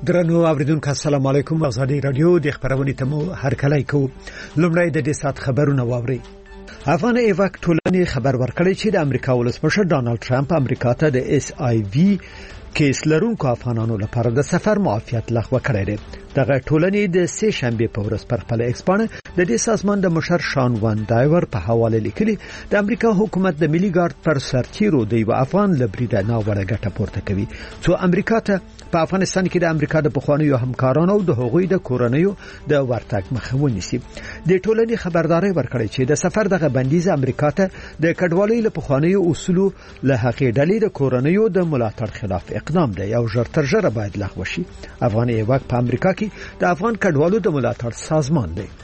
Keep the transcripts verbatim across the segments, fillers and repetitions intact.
درنو اوریدونکو السلام علیکم. ازادي رادیو د خبرونې تمو هر کله کو لومړی د دې سات خبرونه واوري. افغان ایواک ټولنې خبر ورکړی چې د امریکا ولسمشر ډانلډ ټرمپ امریکا ته د اس آی وی کیس لرونکو افغانانو لپاره د سفر معافیت لغوه کړی دی. دغه ټولنې د سه شنبه په ورځ پر خپل ایکس باندې د دې سازمان د مشر شان وان ډایور په حواله لیکلي د امریکا حکومت د ملي ګارد پر سرتیرو د یو افغان لبریده ناوړه ګټه پورته کوي څو امریکا ته په افغانستان کې د امریکا د پخوانیو همکارانو د هغوی د کورنیو د ورتګ مخه ونیسي. د ټولنې خبرداري ورکړی چې د سفر دغه بندیز امریکا ته د کډوالۍ له پخوانیو اصولو له حقې ډلې د کورنیو د ملاتړ خلاف اقدام دی او ژر تر ژره باید لغوه شي. افغان ایواک په امریکا کې د افغان کډوالو د ملاتړ سازمان دی.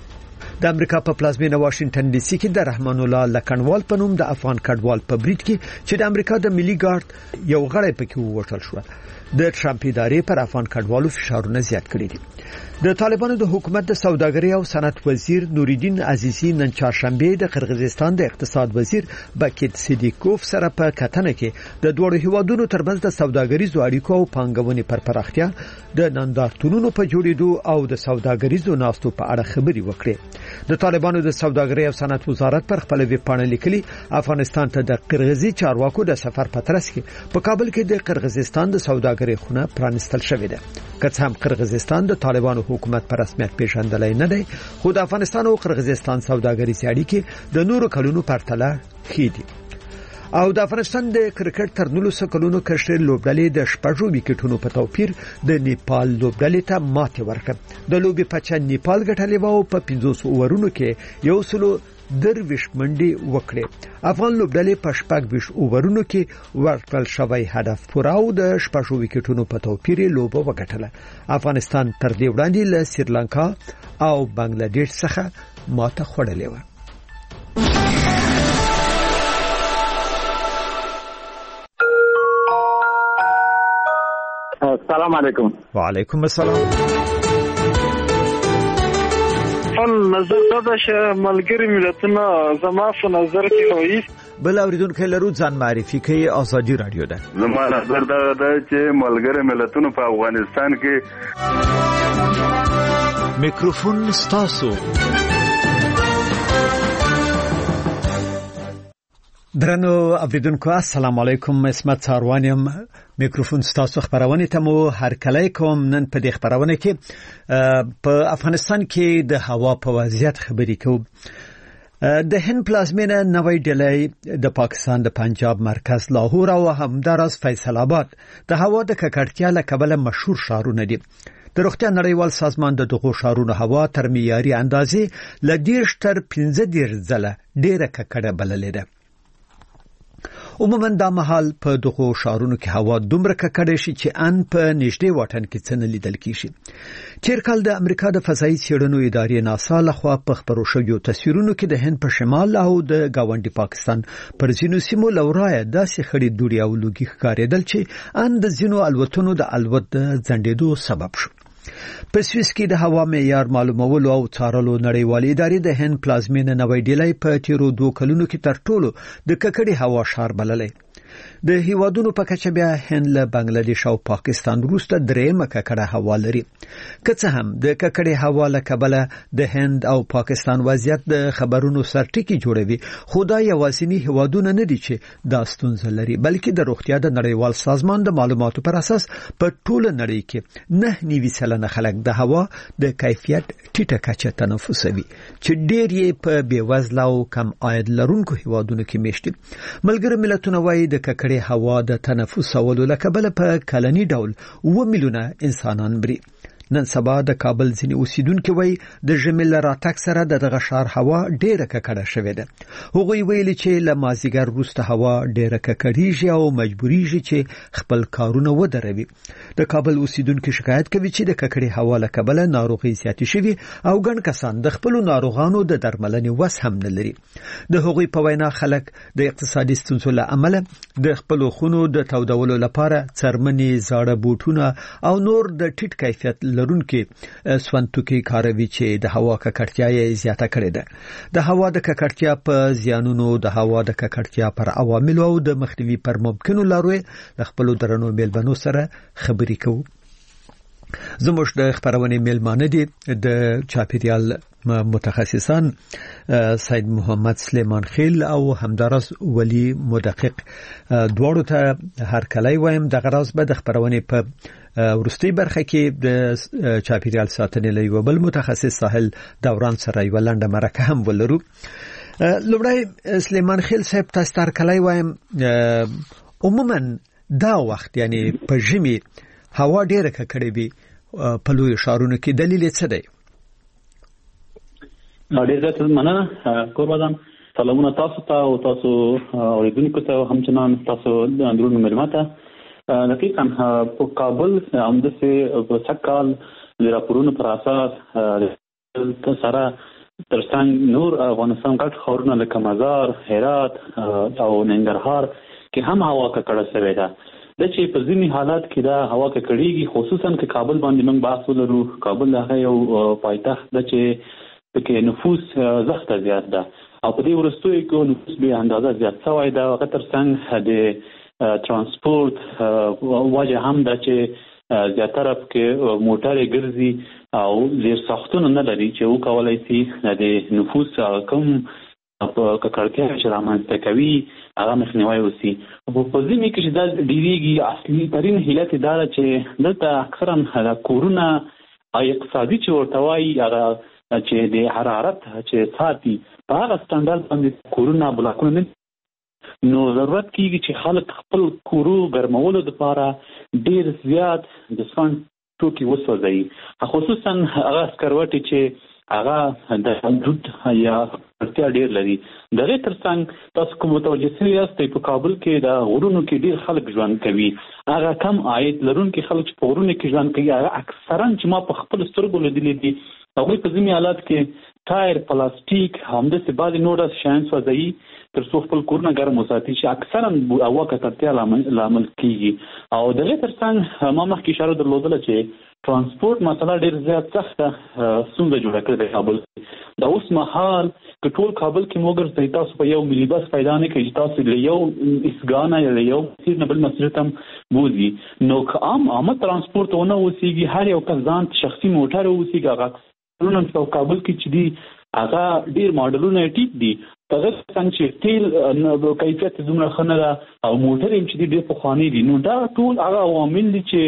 د امریکا په پلازمینه واشنگټن ډي سي کې د رحمان الله لکنوال په نوم د افغان کډوال په بریټ کې چې د امریکا د ملي ګارد یو غړی پکې ووټل شو د ټرمپ ادارې پر افغان کډوالو فشارونه زیات کړي دي. د طالبانو د حکومت د سوداګرۍ او صنعت وزیر نوریدین عزیزی نن چهارشنبه د قرغیزستان د اقتصاد وزیر باکیت سیدیکوف سره په کتنه کې د دوه هیوادونو ترمنځ د سوداګریزو اړیکو او پانګونې پر پراختیا د نندارتونونو په جوړېدو او د سوداګریزو ناستو په اړه خبري وکړي. د طالبانو د سوداګرۍ او صنعت وزارت پر خپل ویب پاڼه لیکلي افغانستان ته د قرغیزي چارواکو د سفر په ترڅ کې په کابل کې د قرغیزستان د سوداګرۍ خونه پرانستل شوې ده. که څه هم قرغیزستان د طالبانو حکومت په رسمیت پیژندلای نه دی خو د افغانستان او قرغیزستان سوداګریزي اړیکې د نورو کلونو پرتله ښې دي. او د افغانستان د کرکټ تر نولس کلونو کشر لوبډلې د شپږو وکټونو په توپیر د نیپال لوبډلې ته ماته ورکړه. د لوبي پچا نیپال ګټلې وو په پنځوس اورونو کې یو سلو درویش منډي وکړي. افغان لوبډلې په شپږ ویش اورونو کې ورکړل شوی هدف پوره او د شپږو وکټونو په توپیر لوبه وګټله. افغانستان تر دې وړاندې له سریلانکا او بنگلاديش څخه ماته خوړلې و. السلام علیکم. وعلیکم السلام. نظر دا چې ملګری ملتونه زما په نظر کې وایي بل اوریدونکو لرو ځان معرفي کوي. ازادي رادیو ده. زما نظر دا ده چې ملګری ملتونه په افغانستان کې میکروفون ستاسو. درنو اوریدونکو السلام علیکم. اسمت ساروانیم میکروفون ستاسو خبرونه ته مو هر کله کوم. نن په دې خبرونه کې په افغانستان کې د هوا په وضعیت خبرې کوم. د هند پلازمینه نوی ډیلی د پاکستان د پنجاب مرکز لاهور او همداراز فیصل آباد د هوا د ککړتیا له کبله مشهور ښارونه دي. د روغتیا نړیوال سازمان د دغو ښارونو هوا تر معیاري اندازې له دېرش تر پنځه دېرش ځله ډېره ککړه بللې ده. عموما دا مهال په دغو ښارونو کې هوا دومره ککړه شي چې ان په نږدې واټن کې څه نه لیدل کیږي. تیر کال د امریکا د فضایي څېړنو ادارې ناسا لخوا په خپرو شویو تصویرونو کې د هند په شمال او د گاونډي پاکستان پر ځینو سیمو لورایه داسې خړې دوړې او لوګي ښکارېدل چې ان د ځینو الوتنو د الوت د ځنډېدو سبب شو. په سویس کې د هوا معیار معلومولو او څارلو نړیوالې ادارې د هند پلازمینه نوی ډیلی په تیرو دوه کلونو کې تر ټولو د ککړې هوا ښار بللی. د هیوادونو په کچه بیا هند له بنگلاديش او پاکستان وروسته درېمه ککړه هوا لري. که څه هم د ککړې هوا له کبله د هند او پاکستان وضعیت د خبرونو سرټکی جوړوي خو دا یوازینی هیوادونه نه دي چې دا ستونزه لري بلکې د روغتیا د نړیوال سازمان د معلوماتو پر اساس په ټوله نړۍ کې نه نیوي سلنه خلک د هوا د کیفیت ټیټه کچه تنفسوي چې ډېر یې په بیوزله او کم عاید لرونکو هیوادونو کې میشتي. ملګری ملتونه وايي د ککړې هوا د تنفسولو له کبله په کلنی ډول اوه میلیونه انسانان مري. نن سبا د کابل ځینې اوسیدونکو وایي د ژمي له راتګ سره د دغه ښار هوا ډېره ککړه شوې ده. هغوی ویلي چې له مازدیګر وروسته هوا ډېره ککړېږي او مجبوریږي چې خپل کارونه ودروي. د کابل اوسیدونکو شکایت کوي چې د ککړې هوا له کبله ناروغي زیاتې شوي او ګڼ کسان د خپلو ناروغانو د درملنې وس هم نه لري. د هغوی په وینا خلک د اقتصادي ستونزو له امله د خپلو خونو د تودولو لپاره څرمنې، زاړه بوټونه او نور د ټیټ کیفیت لرونکي سونتوکي کاروي چې د هوا ککړتیا یې زیاته کړې ده. د هوا د ککړتیا په زیانونو، د هوا د ککړتیا پر عواملو او د مخنیوي پر ممکنو لارو د خپل درنو میلمنو سره خبرې کوو. زموږ د خبرونې میلمانه دي د چاپیریال متخصصان سید محمد سلیمان خیل او همدارس ولی مدقق. دواړو ته هر کله وایم د غراز به د خبرونې په ورستي برخه کې د چاپیریال ساتنې له یو بل متخصص ساحل دوران سره یو لنډه مرکه هم ولرو. لومړی سلیمان خیل صاحب تاسو ته هر کله وایم عموما دا وخت یعنی په ژمي هوا ډیره ککړې وي په لوی ښارونو کې، دلیل څه دی؟ ډېر زیات مننه قربان. سلامونه تاسو ته او تاسو اوریدونکو ته، همچنان تاسو درنو مېلمه ته. دقیقاً په کابل همداسې په سږکال د راپورونو پر اساس سره ترڅنګ نور افغانستان ګډ ښارونه لکه مزار، هرات او ننګرهار کې هم هوا ککړه شوې ده. د چې په ځینې حالات کې دا هوا ککړېږي، خصوصا که کابل باندې موږ بحث ولرو. کابل هغه یو پایتخت ده چې پکې نفوس زښته زیات ده او په دې وروستیو کې نفوس بې اندازه زیات شوی ده. هغه ترڅنګ د ترانسپورت وجه هم ده چې زیاتره پکې موټرې ګرځي او ډېر ساختونه نه لري چې وکولای شي د نفوس کم په ککړتیا چې رامنځته کوي هغه مخنیوی وشي. په ځینې کې چې دا ډېرېږي، اصلي ترین علت دا ده چې دلته اکثرا کورونه او اقتصادي چې ورته وایي هغه چې د حرارت چې ساتي په هغه سټنډرډ باندې کورونه بلاکونه نه، نو ضرورت کېږي چې خلک خپل کورو ګرمولو دپاره ډېر زیات د سون توکي وسوځوي، خصوصا هغه سکروټې چې هغه د دود یا اړتیا ډېر لري. د هغې ترڅنګ تاسو کوم متوجه شوي یاستئ په کابل کې د غرونو کې ډېر خلک ژوند کوي. هغه کم عاید لرونکي خلک چې په غرونو کې ژوند کوي هغه اکثرا چې ما په خپلو سترګو لیدلي دي هغوی په ځینې حالات کې ټایر، پلاستیک، همداسې بعضې نور شیان سوځوي تر څو خپل کورونه ګرم وساتي چې اکثرا هوا ککړتیا لامل کېږي. او د هغې ترڅنګ ما مخکې اشاره درلودله چې ترانسپورت مسله ډېر زیات سخته ستونزه جوړه کړې ده کابل کې. د اوس مهال که ټول کابل کې وګرځئ تاسو په یو ملي بس پیدا نه کوي چې تاسو له یو اسګانه یا له یو مسیر نه بل مسیر ته بوځي. نو که عام عامه ترانسپورت ونه اوسېږي، هر یو کس ځان شخصي موټر اوسېږي، هغه په کابل کې چې دي هغه ډېر ماډلونه ټیټ دي، هغه څنګه چې تیل کیفیت دومره ښه نه ده او موټر یې چې دي ډېر پخواني دي. نو دا ټول هغه عوامل دي چې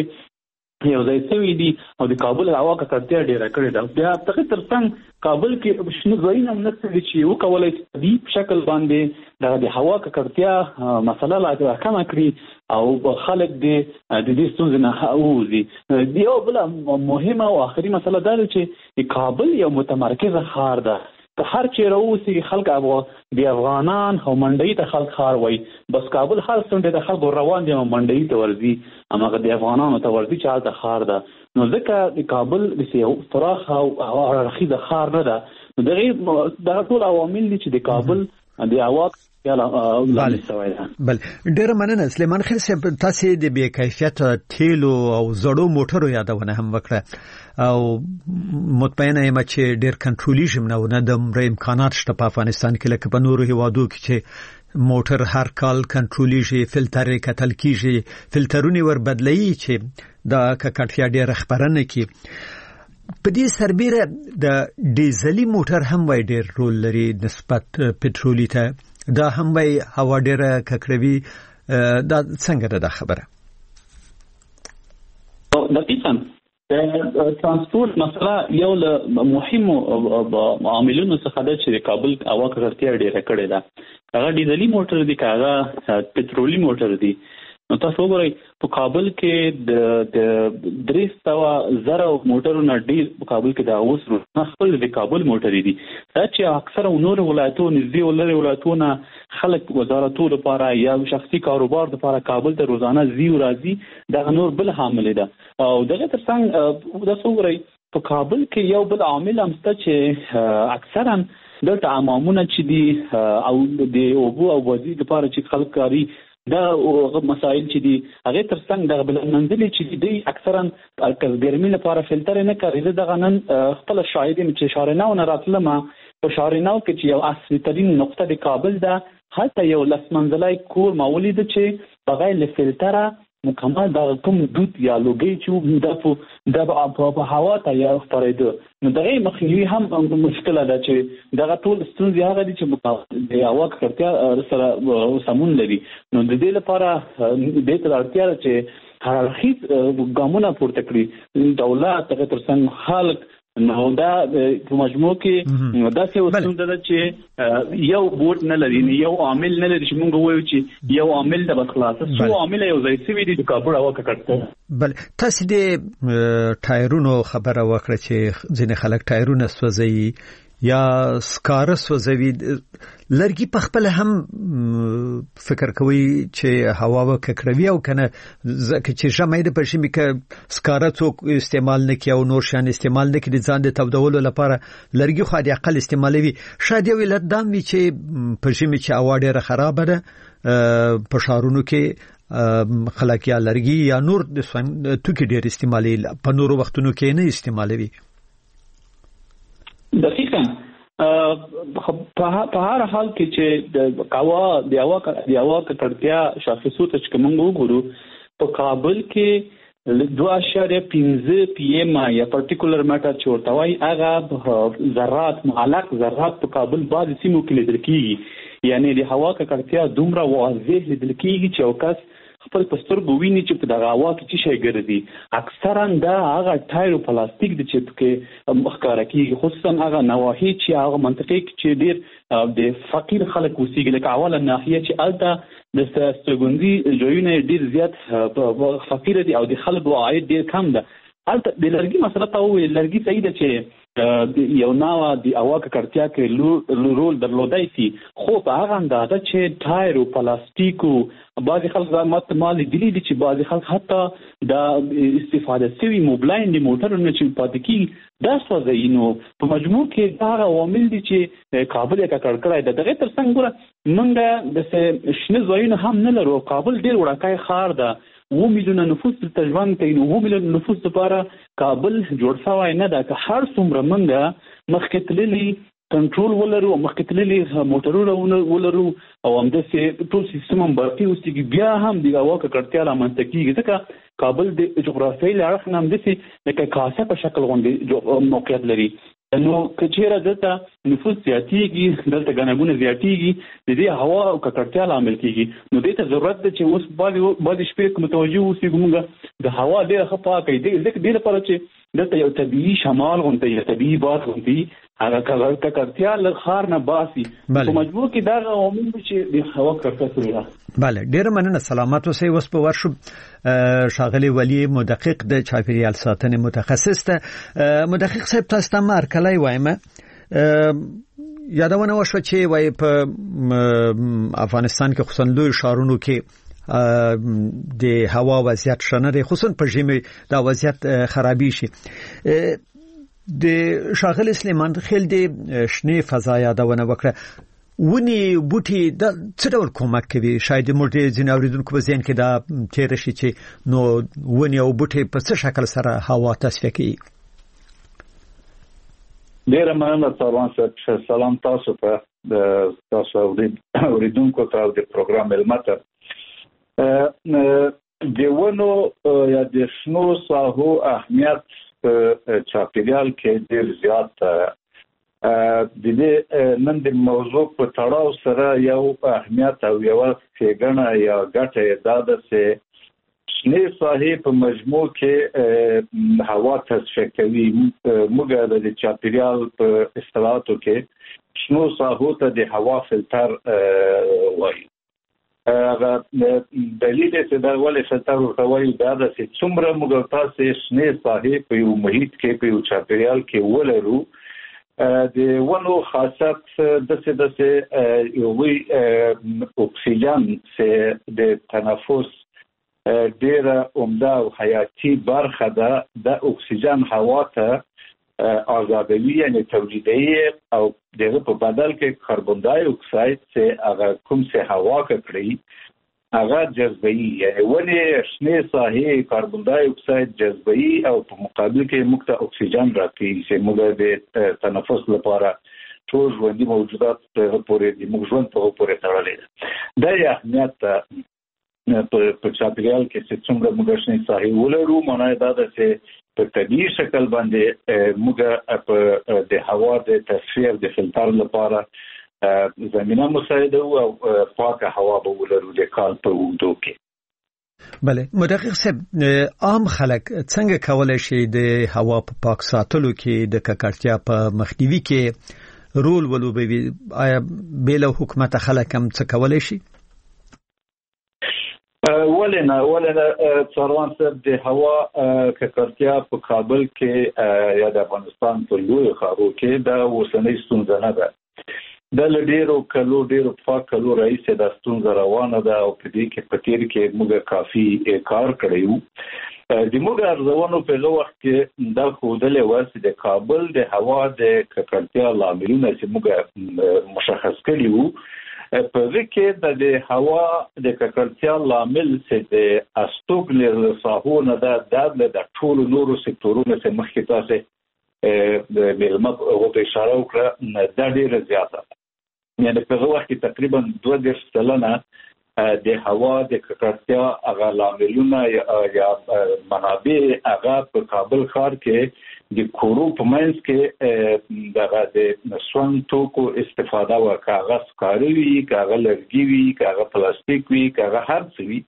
یو ځای شوي دي او د کابل هوا ککړتیا ډېره کړې ده. بیا دغه ترڅنګ کابل کې شنه ځایونه هم نشته دي چې وکولی شي په دې شکل باندې د هوا ککړتیا مسله لا کمه کړي او خلک د دې ستونزې نه ووځي. یو بله مهمه او آخري مسله دا ده چې کابل یو متمرکزه ښار ده. که هر چیرې اوسېږي خلک د افغانان او منډۍ ته خلک ښار وایي، بس کابل هر څنډې د خلکو روان دي او منډۍ ته ورځي، هماغه د افغانانو ته ورځي چې هلته ښار ده. نو ځکه د کابل داسې یو پراخه او اړخیزه ښار نه ده. نو دغې دغه ټول عوامل دي چې د کابل د هوا بله بله ډیره مننه سلیمان خیل صاحب. تاسو د بې کیفیت تیلو او زړو موټرو یادونه هم وکړه او مطمئنه یم چې ډیر کنټرولیږي نه نه د امکانات شته په افغانستان کې لکه په نورو هیوادو کې چې موټر هر کال کنټرولیږي، فلټر یې کتل کیږي، فلټرونه ور بدلایي چې دا ککړتیا ډیره خبرنه کی. په دې سربیره د ډیزلي موټر هم وای ډیر رول لري نسبت پټرولي ته، دا هم وای هوا ډیره ککړوي. دا څنګه ده خبره؟ دقیقاً د ترانسپورت مسله یو له مهمو عاملونو څخه ده چې د کابل هوا ککړتیا ډیره کړې ده. هغه ډیزلي موټر دي که هغه پټرولي موټر دي. نو تاسو وګورئ په کابل کې د درې سوه زره موټرونه ډېر په کابل کې د اوس خپل د کابل موټرې دي. دا چې اکثره نورو ولایتونو نږدې لرې ولایتونه خلک وزارتو لپاره یا شخصي کاروبار لپاره کابل ته روزانه ځي او راځي، دغه نور بل عامل ده. او دغه ترڅنګ تاسو وګورئ په کابل کې یو بل عامل هم شته چې اکثرا دلته امامونه چې دي او د اوبو او وادي لپاره چې خلک کاري دا مسائل چې دي هغه ترڅنګ د بل منځلي چې دی اکثرا د ګرمۍ لپاره فلټر نه کوي. دغه نن خپل شاهدین چې شارناو نه راتلم په شارناو کې چې یو اصلي ترين نقطه د کابل ده، هلته یو لس منزلای کور ما ولید چې بغیر له فلټره مکمل دا کوم دود یا لوګي چې دا په د په هوا ته یا خپرېده نو دغه مخنیوي هم مشکله ده چې دغه ټول ستونزې هغه دي چې د هوا ککړتیا سره سمون لري نو د دې لپاره د دې اړتیا ده چې هر اړخیز ګامونه پورته کړي دولت هغه ترڅنګ خلک نو دا په مجموع کې دا څه وسوند ده چې یو بورډ نه لري یو عامل نه لري چې موږ وایو چې یو عامل د بخلاصه څو عامل یو ځای سوي دي د کابل هوا ککړتیا بل تاسو د ټایرونو خبره وکړه چې ځینې خلک ټایرونه سوځي یا سکاره سوځوي لرګي په خپل هم فکر کوي چې هوا وکړوي او کنه ځکه چې شمه د پښیمي ک سکاره څوک استعمال نه کوي او نور شان استعمال نه کوي د ځان د تبدولو لپاره لرګي خو د اقل استعمالوي شاید یو ولادت دام وي چې پښیمي چې هوا ډیره خراب ده په شهرونو کې خلک یا لرګي یا نور د توکي ډیر استعمالي په نورو وختونو کې نه استعمالوي دقیقاً په هر حال کې چې د کاوا د هوا د هوا ککړتیا شاخصو ته چې موږ وګورو په کابل کې دوه اشاریه پنځه پی ام یا پارټیکولر میټر چې ورته وایي هغه ذرات معلق ذرات په کابل بعض سیمو کې لیدل کېږي یعنی د هوا ککړتیا دومره واضح لیدل کېږي چې اوکاس خپل پستر بوویني چې په دغه هوا کې څه شي ګرځي اکثرا دا هغه ټایر او پلاستیک د چې کې مخکاره کېږي خصوصا هغه نواحي چې هغه منطقې چې ډیر د فقیر خلک اوسېږي لکه اوله ناحیه چې الته د سترګوندي ځایونه ډیر زیات فقیر دي او د خلکو عاید ډیر کم ده الته د لرګي مسله ته وې لرګي صحیح ده چې یو ناوه د هوا ککړتیا کې رول درلودای شي خو په هغه اندازه چې ټایر او پلاستیک او بعضی خلک زمات مال دي دي چې بعضی خلک حتی د استفاده سوي موبایل د موټرونو چې پاتې کی دا سوځي نو په مجموع کې دا عوامل دي چې کابل یې ککړ کړای ده دغه ترڅنګ ګوره موږ د شنه ځایونه هم نه لرو کابل ډیر وړاکای خار ده و میلیونه نفوس ته ژوند کوي نو و میلیونه نفوس لپاره کابل جوړ شوی نه ده که هر څومره موږ مخکې تللي کنټرول ولرو مخکې تللي موټرونه ولرو او همداسې ټول سیستم هم برقي اوسېږي بیا هم د هوا ککړتیا رامنځته کېږي ځکه کابل د جغرافیایي له اړخ نه همداسې لکه کاسه په شکل غوندې موقعیت لري نو که چیرې دلته نفوس زیاتېږي دلته ګڼه زیاتېږي د دې هوا او ککړتیا لامل کېږي نو دې ته ضرورت ده چې اوس بعضې بعضې شپې متوجه اوسېږو موږ د هوا ډېره ښه پاکه وي ځکه دې لپاره چې دلته یو طبیعي شمال غوندې یا طبیعي باد غوندې هغه ککړتیا له ښار نه باسي په مجموع کې دا عوامل دي چې د هوا ککړتیا سوي بله ډیره مننه سلامت اوسئ اوس په ورشو شاغلی ولی مدقق د چاپیریال ساتنې متخصص ته مدقق صاحب تاسو ته مرکلای وایم یادونه وشو چې وای په افغانستان کې خصوصا لوی شهرونو کې د هوا وضعیت شنه دی خصوصا په ژمي دا وضعیت خرابې شي د شاغل سلیمان خیل د شنه فضا یادونه وکړه ونی بوټي د څه ډول کومک کوي شاید موږ ځین اوریدونکو په ذهن کې دا تیر شي چې نو ونی او بوټي په څه شکل سره هوا تصفیه کوي ډیره مننه سلام سلام تاسو ته د تاسو اوریدونکو ته د پروګرام الماته د ونو یا د شنو ساحو اهمیت په چاپیریال کې ډیر زیات د دې نن د موضوع په تړاو سره یو اهمیت او یو څېړنه یا ګټه دا ده چې شنې ساحې په مجموع کې هوا تصفیه کوي موږ د چاپیریال په اصطلاحاتو کې شنو ساحو ته د هوا فلټر وایي هغه دلیل چې دا ولې فلټر ورته وایي دا ده چې څومره موږ تاسو شنې ساحې په یو محیط کې په یو چاپیریال کې ولرو د ونو خاصیت دسه دسه یووي اکسیجن چې د تنفس ډیره عمده او حیاتي برخه ده د اکسیجن هوا ته آزادوي یعنی تولیدوي او دغه په بدل کې کاربن دای اکساید چې هغه کوم څه هوا کړی هغه جذبوي یعنی ونې شنې ساحې کاربن دای اکساید جذبوي او په مقابل کې موږ ته اکسیجن راکوي چې موږ د تنفس لپاره ټول ژوندي موجودات په پورې د موږ ژوند په پورې تړلې ده دا یې اهمیت په چاپیریال کې چې څومره موږ شنه ساحې ولرو معنی دا ده چې په طبيعي شکل باندې موږ په د هوا د تصفیه د فلټر لپاره زمينه مساعده او پاکه هوا به ولرو د کال په وګړو کې. بله مدقق صاحب عام خلک څنګه کولای شي د هوا په پاک ساتلو کې د ککړتیا په مخنیوي کې رول ولوبوي؟ آیا بیل حکومت خلک هم څه کولای شي؟ ولنه ولنه څاروان صاحب د هوا ککړتیا په کابل کې یا د افغانستان په لوی ښارو کې دا اوسنۍ ستونزه نه ده. د لډیرو کلو ډیرو پاک کلو رئیس د ستونزه روانه ده او په دې کې په تیر کې موږ کافي کار کړیو. د موږ ارزونو په وخت کې دا خودلې واسه د کابل د هوا د ککړتیا لاملونه چې موږ مشخص کړیو. په دې کې د هوا د ککړتیا لامل چې د استوګنې ساحونه ده د ټولو نورو سکتورونو څخه مخکې تاسو د ملمت او په اشاره وکړه دا ډیره زیاته ده. یعنی په وخت کې تقریبا دوه دېرش سلنه د هوا د ککړتیا هغه لاملونه یا منابع هغه په کابل ښار کې د کورو په منځ کې دغه د سون توکو استفاده او کاغذ کاروي، کاغذ لرګي وي، کاغذ پلاستیک وي، کاغذ هر څه وي.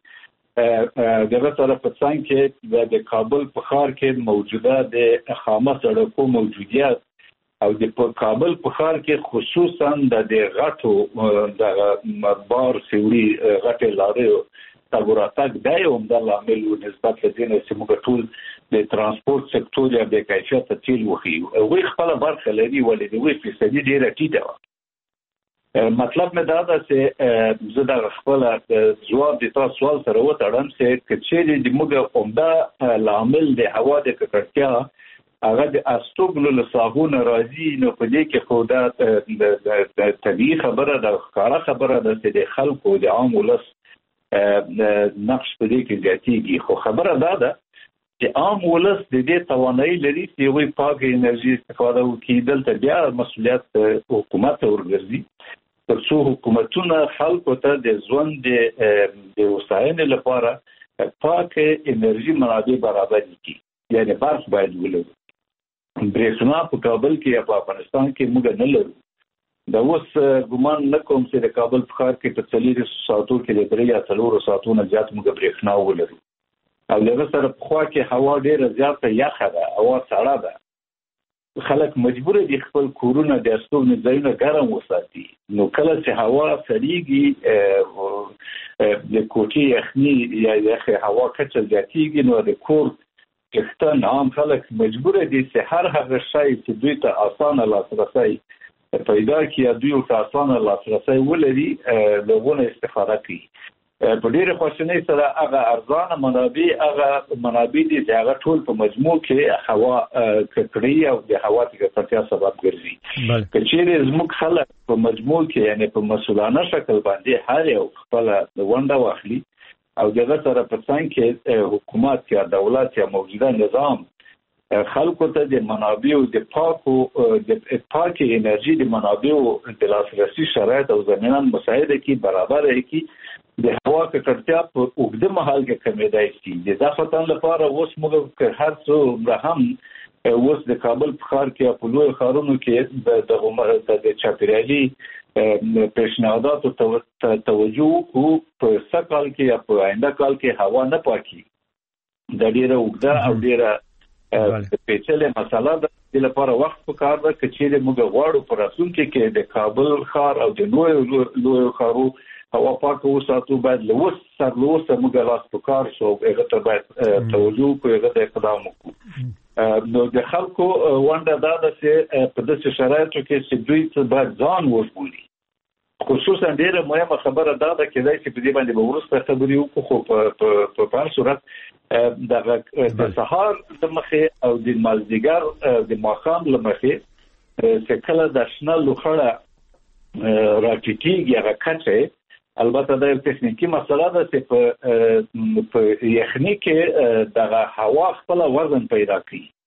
دغه سره په څنګه کې د کابل په ښار کې موجوده د خامه سړکو موجودیت او د کابل په ښار کې خصوصا د غټو د بار سیوري غټه لارې تګوراتک دی او د عامل نسبت لدینه چې موږ ټول د ترانسپورت سکتور یا د کیفیت تیل وخی او خپل برخه لري ولې د وی فیصدي ډیره ټیټه ده. مطلب مې دا ده چې زه د خپل جواب د تاسو سوال سره وتړم چې چې د موږ عمده لامل د هوا د ککړتیا هغه د استوګنو له ساحونه راځي نو په دې کې خو دا د طبيعي خبره ده، ښکاره خبره ده چې د خلکو د عام ولس نقش په دې کې زیاتېږي. خو خبره دا ده چې عام ولس د دې توانایي لري چې یوې پاکه انرژي استفاده وکړي. دلته بیا مسؤلیت حکومت ورګرځي تر څو حکومتونه خلکو ته د ژوند د وسایلو لپاره پاکه انرژي منابع برابر کړي. یعنی برق باید ولرو. برېښنا په کابل کې یا په افغانستان کې موږ نه لرو. دا اوس ګمان نه کوم چې د کابل په ښار کې په څلور ساعتو کې د درې یا څلور ساعتونو زیات موږ برېښنا ولرو. او له سره په خوا کې هوا ډیره زیاته یخه ده، هوا سړه ده. خلک مجبور دي خپل کورونه د استوګنې ځایونه ګرم وساتي. نو کله چې هوا سړیږي د کوټې یخني یا یخه هوا کچه زیاتېږي نو د کور کښتن عام خلک مجبور دي چې هر هغه شی چې دوی ته اسانه لاسرسی پیدا کړي دوی ته اسانه لاسرسی ولري لغونه استفاده کوي. په ډېر خوشنۍ سره هغه ارزانه منابع هغه منابع دي چې هغه ټول په مجموع کې هوا ککړي او د هوا د ککړتیا سبب ګرځي. که چیرې زموږ خلک په مجموع کې یعنی په مسؤلانه شکل باندې هر یو خپل ونډه واخلي او دغه سره په څنګه کې حکومت یا دولت یا موجوده نظام خلکو ته د منابع د پاکو د پاکي انرژي د منابع د لاسرسي شرایط او زمینه مساعده کی برابر کی د هوا ککړتیا په اوږده مهال کې کمیدای شي. د ځافتن لپاره اوس موږ هر څو هم اوس د کابل په ښار کې په لوی ښارونو کې د عمر د چاپیریالي پیشنهادات او توجه کو په سکهال کې یا په آینده کال کې هوا نه پاکي. د ډیره اوږده او ډیره پیچلې مسله ده. د لپاره وخت پکار ده چې موږ غواړو په راتلونکي کې د کابل ښار او د نوې لوی ښارو هوا پاکه وساتو. باید له اوس سره له اوسه موږ لاس پکار شو هغه ته باید توجه کوو، هغه ته اقدام وکړو. نو د خلکو ونډه دا ده چې په داسې شرایطو کې چې دوی باید ځان وژغوري. خصوصا ډیره مهمه خبره دا ده چې چې په دې باندې به وروسته خبرې وکړو. خو په هر صورت د سهار د مخې او د مازدیګر د ماښام له مخې چې کله د شنه لوخړه راټیټېږي هغه کچه، البته دا یو تخنیکی مسله ده چې په یخني کې دغه هوا خپل وزن پیدا کوي.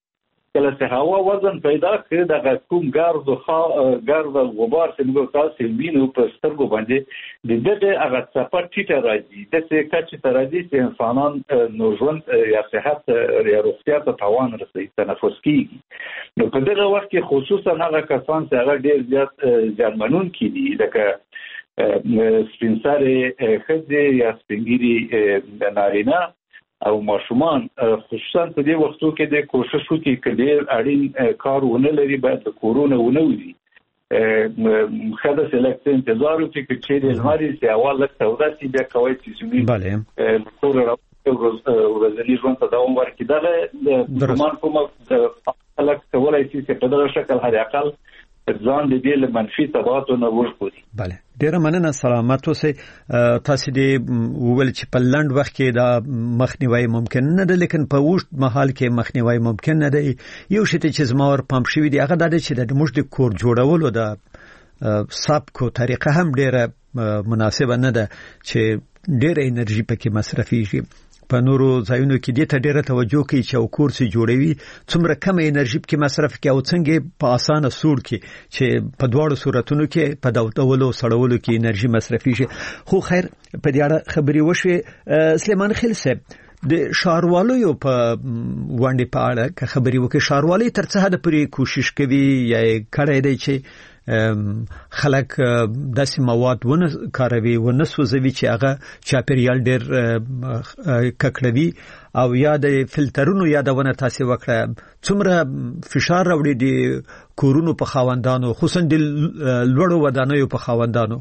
کله چې هوا وزن پیدا کړي د کوم ګرد او ګرد غبار څنګه تاسو وینئ په سترګو باندې د دې هغه څپه ټیټه راځي د څه کچې تر دې چې انسانان نو ژوند یا صحت یا روغتیا ته تاوان رسوي تنفس کیږي نو په دغه وخت کې خصوصا هغه کسان چې هغه ډېر زیات ځانمنون کیدي لکه سپینساري خځې یا سپینګيري نارینه او ماشومان خصوصا په دې وختو کې د کوشش وکړي چې ډېر اړین کارونه لري باید د کورونا ونه وي خدا سلیکت انتظار وکړي چې د لمري چې اول له توداسي بیا کوي چې زمي بله کور ورځنی ژوند ته دوام ورکړي دا د ځمان کومه خلک کولای شي چې په دغه شکل هر اقل ځان دې له منفي تبعاتو نه وژغوري. بله ډیره مننه سلامت اوسئ. تاسو دې وویل چې په لنډ وخت کې دا مخنیوي ممکن نه ده لیکن په اوږد مهال کې مخنیوي ممکن نه دی. یو شی چې زما ور پام شوی دی هغه دا دی چې د موږ د کور جوړولو د سبکو طریقه هم ډیره مناسبه نه ده چې ډیره انرژي پکې مصرفيږي. په نورو ځایونو کې دې ته ډیره توجه کوي چې او کورس جوړوي څومره کم انرژي کې مصرف کوي او څنګه په اسانه سور کې چې په دواړو صورتونو کې په داوتولو سړولو کې انرژي مصرفي شي. خو خیر په دې اړه خبري وشوي. سلیمان خیل صاحب د شاروالو په وانډې په اړه که خبري وکړي شاروالي تر څه حد پورې کوشش کوي یا کړی دی چې خلک داسې مواد ونه کاروي ونه سوځوي چې هغه چاپیریال ډېر ککړوي او یا د فلټرونو یادونه تاسو وکړه څومره فشار راوړي د کورونو په خاوندانو خصوصا د لوړو ودانیو په خاوندانو.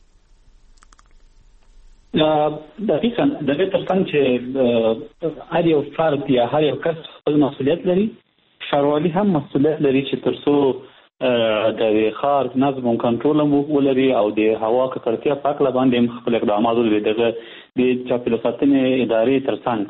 دقیقاً د دې ترڅنګ چې هر یو فرد یا هر یو کس خپل مسؤلیت لري ښاروالي هم مسؤلیت لري چې ترڅو د ښار نظم او کنټرول ولري او د هوا ککړتیا په اړه باندې خپل اقدامات ولري. دغه د چاپیریال ساتنې ادارې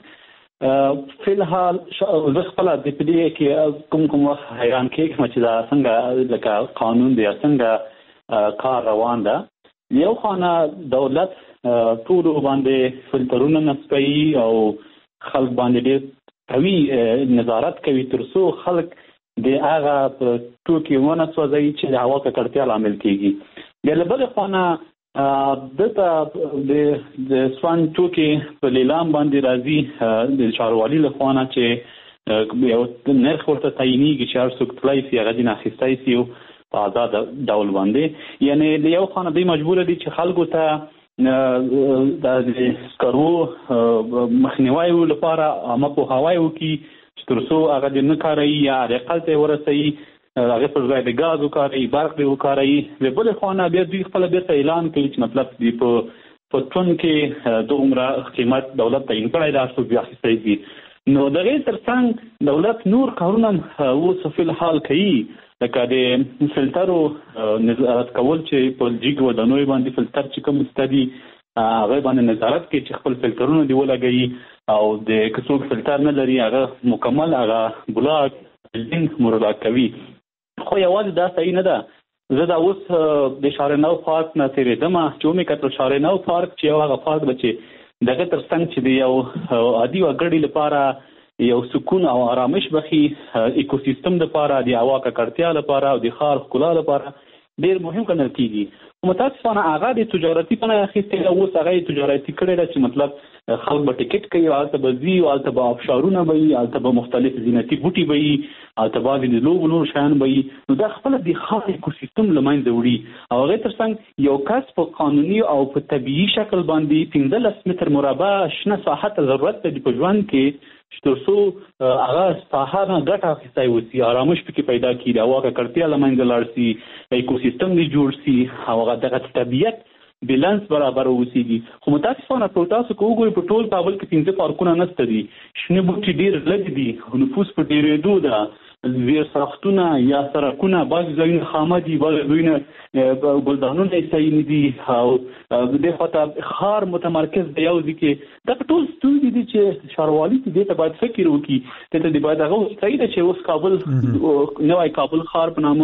ترڅنګ فل حال زه خپل د پی ډي کې کوم کوم حیران کېږم چې دا څنګه لکه قانون دی څنګه کار روان ده. یو خانه دولت ټول باندې فلټرونه نصبوي او خلک باندې ډېر قوي نظارت کوي ترڅو خلک د هغه ټوکي ونه سوځي چې د هوا ککړتیا لامل کیږي. د بل خانه د د سوان ټوکي په لیلام باندې راځي د چاروالي له خانه چې یو نرخ ورته تعینېږي چې هر څوک تلای شي هغه د اخیستای شي په آزاد ډول باندې. یعنی د یو خانه دوی مجبور دي چې خلکو ته د سکرو مخنیوي لپاره عامه پوهاوی وکړي ترڅو هغه د نه کاروي یا د قلته ورسي هغه پر ځای د غاز وکاري برق دی وکاري. د بل خانه بیا دوی خپل بیرته اعلان کوي چې مطلب دی په په ټون کې د عمره قیمت دولت تعین کړی دا څو بیا اخیستل دي. نو دغه ترڅنګ دولت نور کارونه اوس په حال کوي لکه د فلټرو نظارت کول چې په جګ ودانوي باندې فلټر چې کوم ستدي هغه باندې نظارت کوي چې خپل فلټرونه دی ولګي او د کڅوګ فلټر نه لري هغه مکمل هغه بلاک بلډینګ مراد کوي. خو یوازې دا صحیح نه ده. زه دا اوس د شارنو پارک نه تیرېدم چې مې کتل شارنو پارک چې یو هغه پارک دی چې دغه ترڅنګ چې د یو عادي وګړي لپاره یو سکون او آرامش بخي ایکوسیستم لپاره د هوا ککړتیا لپاره او د ښار ښکلا لپاره ډېر مهم ګڼل کېږي. متاسفانه هغه د تجارتي پناه اخیستل اوس هغه تجارتي کړی ده چې مطلب خلک به ټیکټ کوي هلته به ځي هلته به افشارونه به وي هلته به مختلف زینتي بوټي به وي هلته بعضې د لوبو نور شیان به وي. نو دا خپله د ښار ایکوسیستم له منځه وړي او هغې ترڅنګ یو کس په قانوني او په طبیعي شکل باندې پنځلس متر مربع شنه ساحه ته ضرورت لري په ژوند کې چې ترڅو هغه ساحه نه ګټه اخیستی وسي آرامش پکې پیدا کړي د هوا ککړتیا له منځه لاړ سي ایکوسیستم دې جوړ سي او هغه دغه طبیعت بیلانس برابر اوسېږي. خو متاسفانه په تاسو کې وګورئ په ټول کابل کې پنځه پارکونه نشته دي. شنه بوټي ډېر لږ دي نفوس په ډېرېدو ده زیر ساختونه یا سړکونه بعضې ځایونه خامه دي بعضې ځایونه ګلدانونه یې صحیح نه دي او د دې خواته ښار متمرکز دی یو ځای کې. دا ټول ستونزې دي چې ښاروالي چې دې ته باید فکر وکړي دې ته باید هغه صحیح ده چې اوس کابل نوی کابل ښار په نامه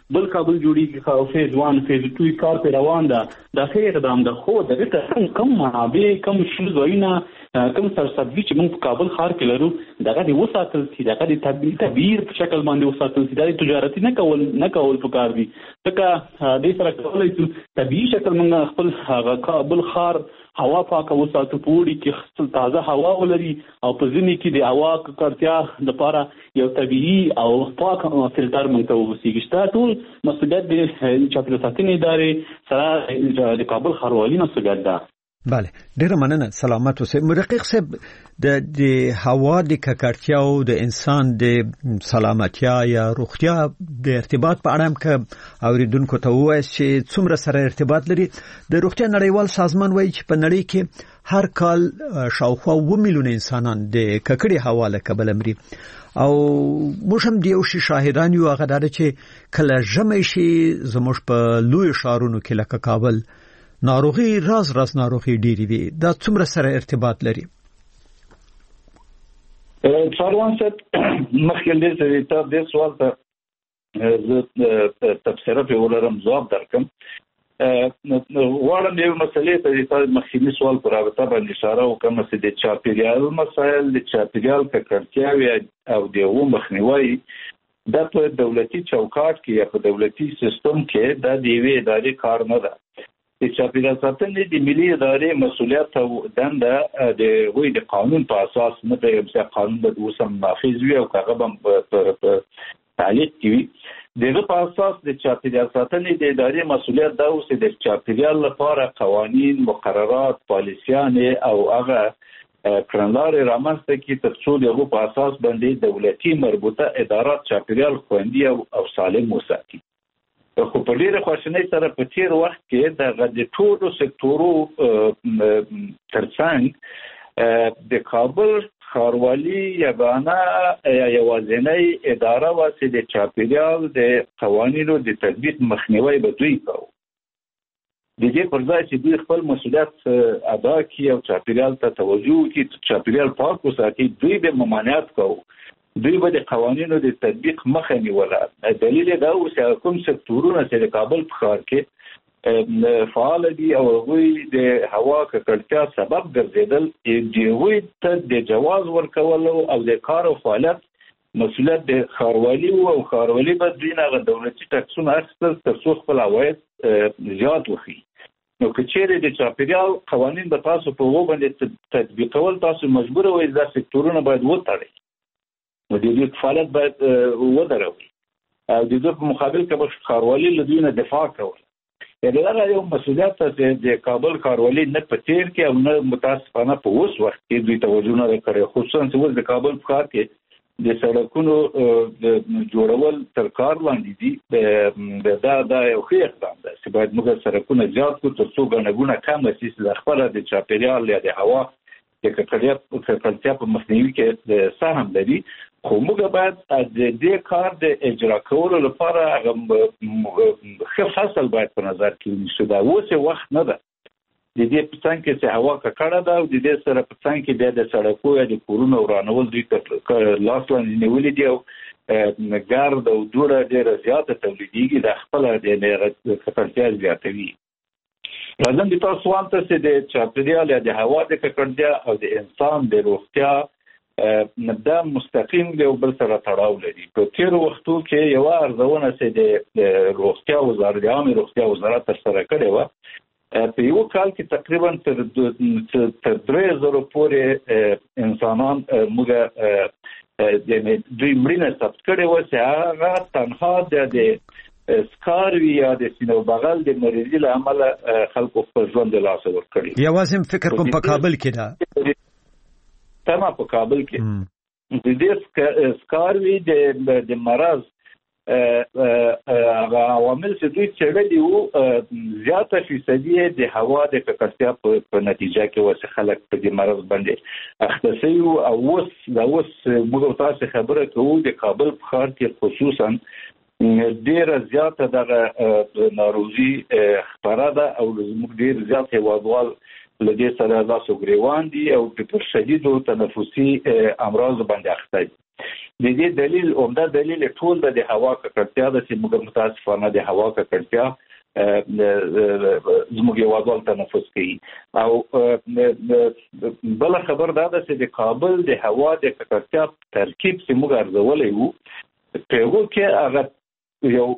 بل کابل جوړیږي او فیز وان فیز ټو کار په روان ده د خیر دام د خو د ته کم منابع کم شلوینه کم سرسبزي چې موږ په کابل ښار کې لرو دغه د وساتل سي دغه د تبعیر په شکل باندې وساتل سي د تجارتي نه کول نه کول پکار دي ځکه د سره کولای شو طبيعي شکل موږ خپل هغه کابل ښار هوا پاکه وساتو پوری کې خپل تازه هوا ولري او په ځینې کې د هوا ککړتیا لپاره یو طبيعي او پاک فلټر موږ ته وسیږي ټول مسؤلیت د چاپیریال ساتنې ادارې سره د کابل ښاروالۍ مسؤلیت ده. بله ډیره مننه سلامت اوسئ. مرقق صاحب د د هوا د ککړتیا او د انسان د سلامتیا یا روغتیا د ارتباط په اړه هم که اوریدونکو ته وایي چې څومره سره ارتباط لري. د روغتیا نړیوال سازمان وایي چې په نړۍ کې هر کال شاوخوا اووه میلیونه انسانان د ککړې هوا له کبله مري او موږ هم د یو شي شاهدان یو هغه دا چې کله ژمی شي زموږ په لوی ښارونو کې لکه کابل ناروغي راز راز ناروغي ډېری وي. دا څومره سره ارتباط لري؟ څاروان صاحب مخکې دې ته د سوال ته زه تفسیر په ولرم جواب درکم. غواړم یو مسلې ته د مخکینی سوال پر رابطه باندې اشاره وکړم چې د چاپیریال مسایل د چاپیریال ککړتیا او د اوبو مخنیوي د په دولتي چوکاټ کې یا په دولتي سیستم کې د دیوی ادارې کار نه ده. د چاپیریال ساتنې د ملي ادارې مسؤلیت او دنده د وی د قانون په اساس نه دی چې قانون د وسم نافذ وي او هغه په تعلیق کوي. دغه په اساس د چاپیریال ساتنې د ادارې مسؤلیت دا و چې د چاپیریال لپاره قوانین، مقررات، پالیسیانې او هغه کړنلارې رامنځته کړي ترڅو دغه په اساس باندې دولتي مربوطه ادارات چاپیریال خوندي او سالم وساتي. خو په ډیره خواشینۍ سره په تیر وخت کې د د ټولو سکتورو ترڅنګ د کابل ښاروالي یګانه یا یوازینۍ اداره وه چې د چاپیریال د قوانینو د تطبیق مخنیوی به دوی کوو. د دې پر ځای چې دوی خپل مسؤلیت ادا کړي او چاپیریال ته توجه وکړي، چاپیریال پاک وساتي، دوی به ممانعت کوو. دوی به د قوانینو د تطبیق مخه نیوله. دلیل دا و چې کوم سکتورونه چې د کابل په ښار کې فعال دي او هغوی د هوا ککړتیا سبب ګرځېدل، د هغوی ته د جواز ورکولو او د کار او فعالیت مسؤلیت د ښاروالي و او ښاروالي به دوی نه هغه دولتي ټکسونه اخیستل تر څو خپل عواید زیات وښیي. نو که چیرې د چاپیریال قوانین به تاسو په هغو باندې تطبیقول تاسو مجبوره وئ دا سکتورونه باید وتړئ، نو د دې فعالیت باید ودروي او د دې په مقابل کې به ښاروالي له دوی نه دفاع کوله. یعنې دغه یو مسؤلیت چې د کابل ښاروالي نه په تیر کې او نه متاسفانه په اوس وخت کې دوی توجه نه کړې، خصوصا چې اوس د کابل په ښار کې د سړکونو د جوړول تر کار لاندې دي. دا دا یو ښه اقدام ده چې باید موږ سړکونه زیات کړو تر څو ګڼه ګوڼه کمه شي چې خپله د چاپیریال یا د هوا د ککړتیا په مخنیوي کې سهم لري. خو موږ باید د دې کار د اجرا کولو لپاره ښه فصل باید په نظر کې ونیسو. دا اوس وخت نه ده. د دې په څنګ کې چې هوا ککړه ده او د دې سره په څنګ کې بیا د سړکو یا د کورونو ورانول دوی لاس لاندې نیولي دي او ګرد او دوړه ډېره زیاته تولیدېږي، دا خپله د ککړتیا زیاتوي. راځم د تاسو سوال ته چې د چاپیریال یا د هوا د ککړتیا او د انسان د روغتیا دا مستقیم یو بل سره تړاو لري. په تیرو وختو کې یوه ارزونه چې د روغتیا وزارت د عامې روغتیا وزارت ترسره کړې وه، په یو کال کې تقریبا تر درې زرو پورې انسانان موږ دوی مړینه ثبت کړې وه چې هغه تنها د سکاروي یا د سینه بغل د مریضي له امله خلکو خپل ژوند له لاسه ورکړي. یوازې فکر کوم په کابل کې ده تمه په کابل کې د دې سکاروي د مرض هغه عوامل چې دوی څېړلي وو زیاته فیصدي د هوا د ککړتیا په نتیجه کې وه چې خلک په دې مرض باندې اخته شوي وو. او اوس دا اوس موږ تاسو خبره کوو د کابل په ښار کې خصوصا ډېره زیاته دغه ناروغي خپره ده او زموږ ډېر زیات هېوادوال له دې سره لاس او ګرېوان دي او په شدیدو تنفسي امراض باندې اخته دي. د دې دلیل عمده دلیل ټول د هوا ککړتیا د چې موږ متاسفانه د هوا ککړتیا زموږ یوازول تنفس کوي. او بل خبر دا ده چې د کابل د هوا د ککړتیا ترکیب چې موږ ارزولې وو په هغه کې هغه یو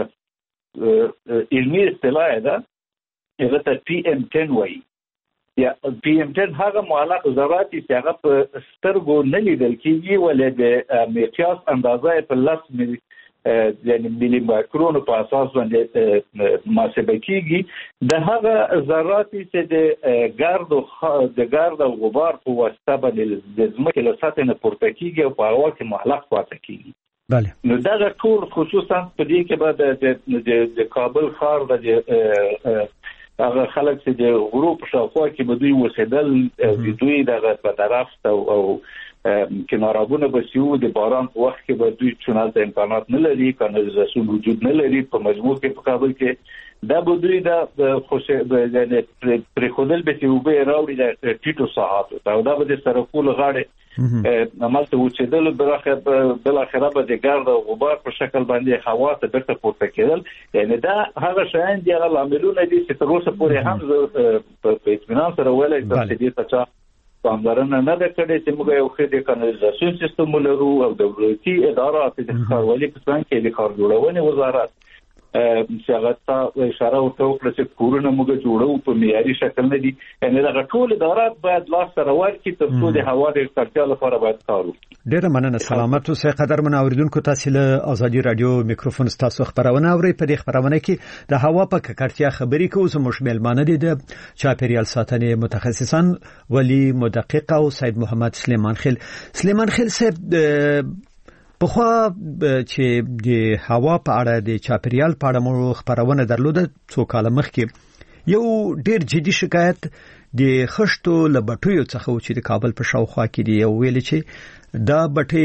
علمي اصطلاح ده هغه ته پی ام عشرة وایي. یا پی ام عشرة هغه معلق ذرات چې هغه په سترګو نه لیدل کېږي ولې د مقیاس اندازه په لاس ملي یعنی ملي مایکرون په اساس باندې محاسبه کېږي. د هغه ذرات چې د ګرد او د ګرد او غبار په واسطه باندې د ځمکې له سطح نه پورته کېږي او په هوا کې معلق پاتې کېږي. بله. نو دا ټول خصوصا په دې کې به د کابل ښار د هغه خلک چې د غروب شاوخوا کې به دوی وسیدل دوی دغه په طرف او کنارابونه به سیو د باران په وخت کې به دوی چونالته امکانات نه لري کانالیزاسیون وجود نه لري په مجموع کې په کابل کې دا به دوی د خوشې یعنی پرې خودل به سیو به راوړي د ټیټو ساحاتو دا به د سرکول غاړه عملته وچېدل بل اخره به د ګرد او غبار په شکل باندې هوا ته بیرته پورته کېدل. یعنی دا هغه شیان دي هغه عاملونه دي چې تر اوسه پورې هم په اطمینان سره ویلای شم چې دې ته پاملرنه نه ده کړې چې موږ یو ښه د کانالیزاسیون سیستم ولرو او دولتي ادارات د ښاروالۍ په څنګ کې د ښار جوړونې وزارت چې هغه ته اشاره وکړه چې کورونه موږ جوړو په معیاري شکل نه دي. یعنی دا ټول ادارات باید لاس سره ورکړي تر څو د هوا د ککړتیا لپاره باید کار وکړي. ډیره مننه. سلامت اوسئ قدرمن اوریدونکو. تاسو له ازادي رادیو میکروفون تاسو خبرونه اورئ. په دې خبرونه کې د هوا په ککړتیا خبرې کوو. زموږ میلمانه دي د چاپیریال ساتنې متخصصان ولی مدقق او سید محمد سلیمان خیل. سلیمان خیل صاحب په خو چې د هوا په اړه د چاپیریال په اړه مو خبرونه درلوده څو کال مخکې یو ډیر جدي شکایت د خښتو لبټیو څخه چې د کابل په شاوخوا کې دی او ویل چې دا بټي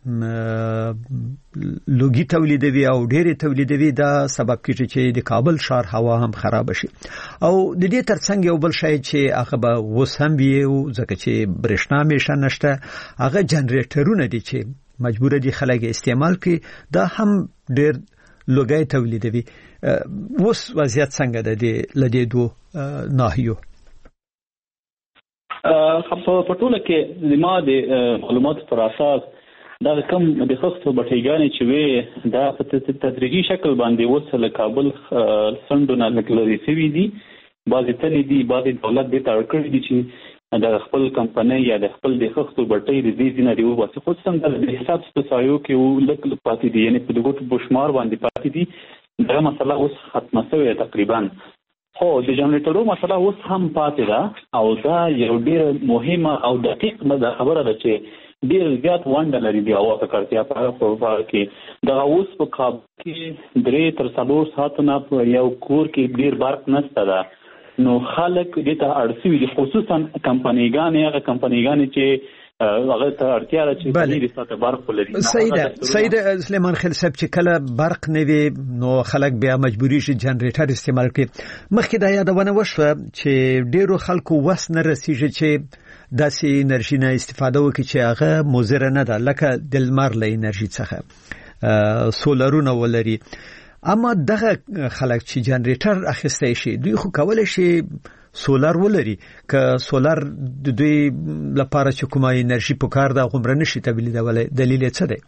لوګي تولیدوي او ډېر تولیدوي دا سبب کیږي چې د کابل ښار هوا هم خراب شي. او د دې ترڅنګ یو بل شی چې هغه به وسم وي او ځکه چې برېښنا مېشه نشته هغه جنریټرونه دي چې مجبور دي خلک استعمال کړي دا هم ډېر لوګي تولیدوي. اوس وضعیت څنګه ده د لدې دوه ناحیو؟ په ټوله کې زما د معلوماتو پر اساس دا کوم د خښتو بټیګانې چې وي دا په تدریجي شکل باندې اوس له کابل سندونه لګلري سوي دي. بعضې تلې دي بعضې دولت دې ته اړ کړي دي چې د خپل کمپنۍ یا د خپل د خښتو بټۍ د دې ځینه دی وباسي. خصوصا د حساب سپسایو کې لږ پاتې دي یعنې په دغو په شمار باندې پاتې دي. دا مسله اوس ختمه شوې تقریبا. خو د جنریټرو مسله اوس هم پاتې ده او دا یو ډېر مهمه او دقیق خبره ده چې ډېر زیات ونډه لري د هوا ککړتیا په اړه کې. دغه اوس په کابل کې درې تر څلور ساعتونه په یو کور کې ډېر برق نشته ده. نو خلک دې ته اړ شوي دي خصوصا کمپنیګانې هغه کمپنیګانې چې هغه ته اړتیا لري چې ډېر ساعت برق ولري. سید سید سلیمان خیل صاحب چې کله برق نه وي نو خلک بیا مجبوري شي جنریټر استعمال کړي. مخکې دا یادونه وشوه چې ډېرو خلکو وس نه رسیږي چې داسې انرژي نه استفاده وکړي چې هغه مضر نه ده لکه د لمر له انرژي څخه سولرونه ولري. اما دغه خلک چې جنریټر اخیستی شي دوی خو کولای شي سولر ولري که سولر د دوی لپاره چې کومه انرژي پکار ده غومره نشي تولیدولی. دلیل یې څه دی؟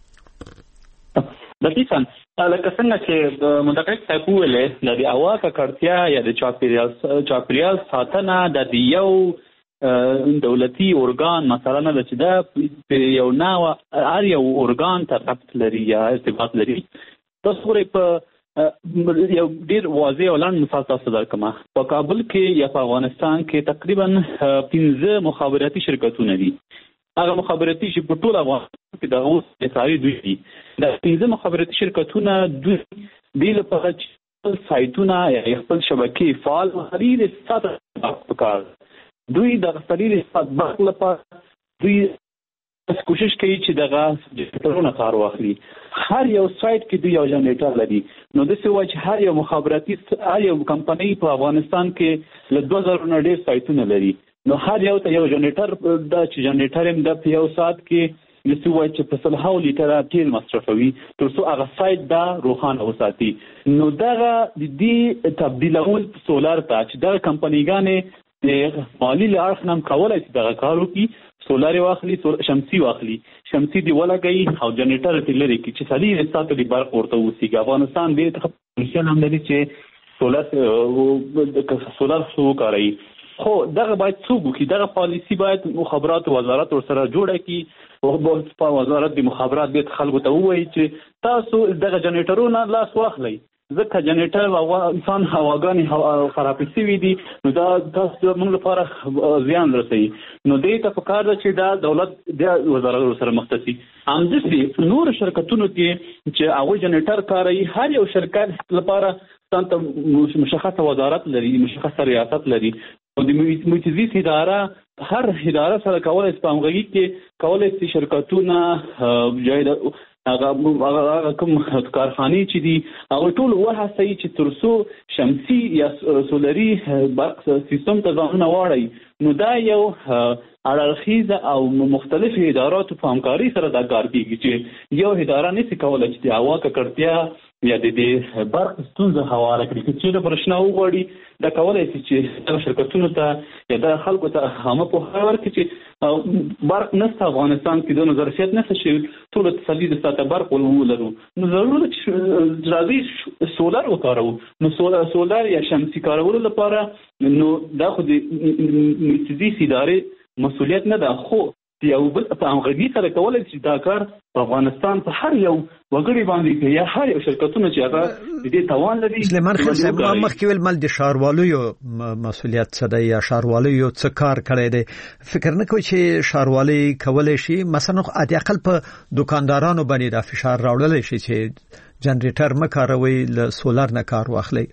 دقیقاً لکه څنګه چې مدقق صاحب وویلې د هوا ککړتیا یا د چاپیریال چاپیریال ساتنه د یو دولتي ارګان مثلا نه چې دا یو ناو هر یو ارګان ته ربط لري یا ارتباط لري. تاسو ګورئ په یو ډېر واضح او لنډ مثال تاسو درکړم. په کابل کې یا په افغانستان کې تقریبا پنځه مخابراتي شرکتونه دي. هغه مخابراتي چې په ټول افغانستان کې دغه اوس اثاري دوی دي. دا پنځه مخابراتي شرکتونه دوی دې لپاره چې سایټونه یا خپل شبکې فعال وسایل ساتل پکار. دوی د غسریر استثبات لپاره دوی کوشش کوي چې دغه جنریټرونه کار واخلي. هر یو سایت کې دوی یو جنریټر لري. نو د څه وایي چې هر یو مخابراتي هر یو کمپنۍ په افغانستان کې له دوه زره نه ډېر سایتونه لري. نو هر یو ته یو جنریټر دا چې جنریټر هم د یو ساعت کې د سوای چې په سلهاو لیټره تیل مصرفوي تر څو هغه سایت دا روښانه وساتي. نو دغه د دې تبدیلول سولار ته چې دغه کمپنیګانې د مالی لارښ نام کولای شي دغه کار وکړي، سولار واخلي، شمسي واخلي، شمسي دی ولګي او جنریټر ته لري کی چې سړي رساتو دی برق ورته وسیږي. افغانستان دې ته مشکل هم لري چې سولار د سولار سو کوي، خو دغه باید څوک وکړي، دغه پالیسی باید مخابرات وزارت ورسره جوړه کړي او په وزارت د مخابرات به خلکو ته ووایي چې تاسو دغه جنریټرونه لاس واخلئ، ځکه جنریټر او انسان هواګانې خرابې شوي دي، نو دا تاسو موږ لپاره زیان رسوي. نو دې ته پکار ده چې دا دولت د وزارت سره مختصي همداسې نور شرکتونو کې چې هغوی جنریټر کاروي، هر یو شرکت لپاره ته مشخصه وزارت لري، مشخصه ریاست لري او د متزیز اداره هر اداره سره کولای شي په همغږي کې کولای شي شرکتونه جایده هغه کوم کارخانې چې دي هغه ټول وهڅوي چې تر څو شمسي یا سولري برق سیستم ته ځانونه واړوي. نو دا یو اړخیزه او مختلف اداراتو په همکاري سره دا کار کیږي چې یو اداره نشي کولای چې د هوا ککړتیا یا د دې برق ستونزه هواره کړي. چې د برښنا وغواړي دا کولای شي چې د شرکتونو ته یا د خلکو ته هم په هغه ورکړي چې برق نشته افغانستان کې د ظرفیت نشته چې ټول تسلي د ساته برق ولرو. نو ضروري چې راځي سولر وکارو. نو سولر سولر یا شمسي کارولو لپاره نو دا خو د متزیز ادارې مسؤلیت نه ده، خو یو بل په همغږي سره کولای شي دا کار په افغانستان په هر یو وګړي باندې کوي یا هر یو شرکتونه چې هغه د دې توان لري. سلیمان خان صاحب مخکې ویل مل د ښاروالو مسؤلیت څه دی یا ښاروالو څه کار کړی دی، فکر نه کوي چې ښاروالي کولای شي مثلا د اقل په دکاندارانو باندې د فشار راوړل شي چې جنریټر مکاروي له سولر نه کار واخلي؟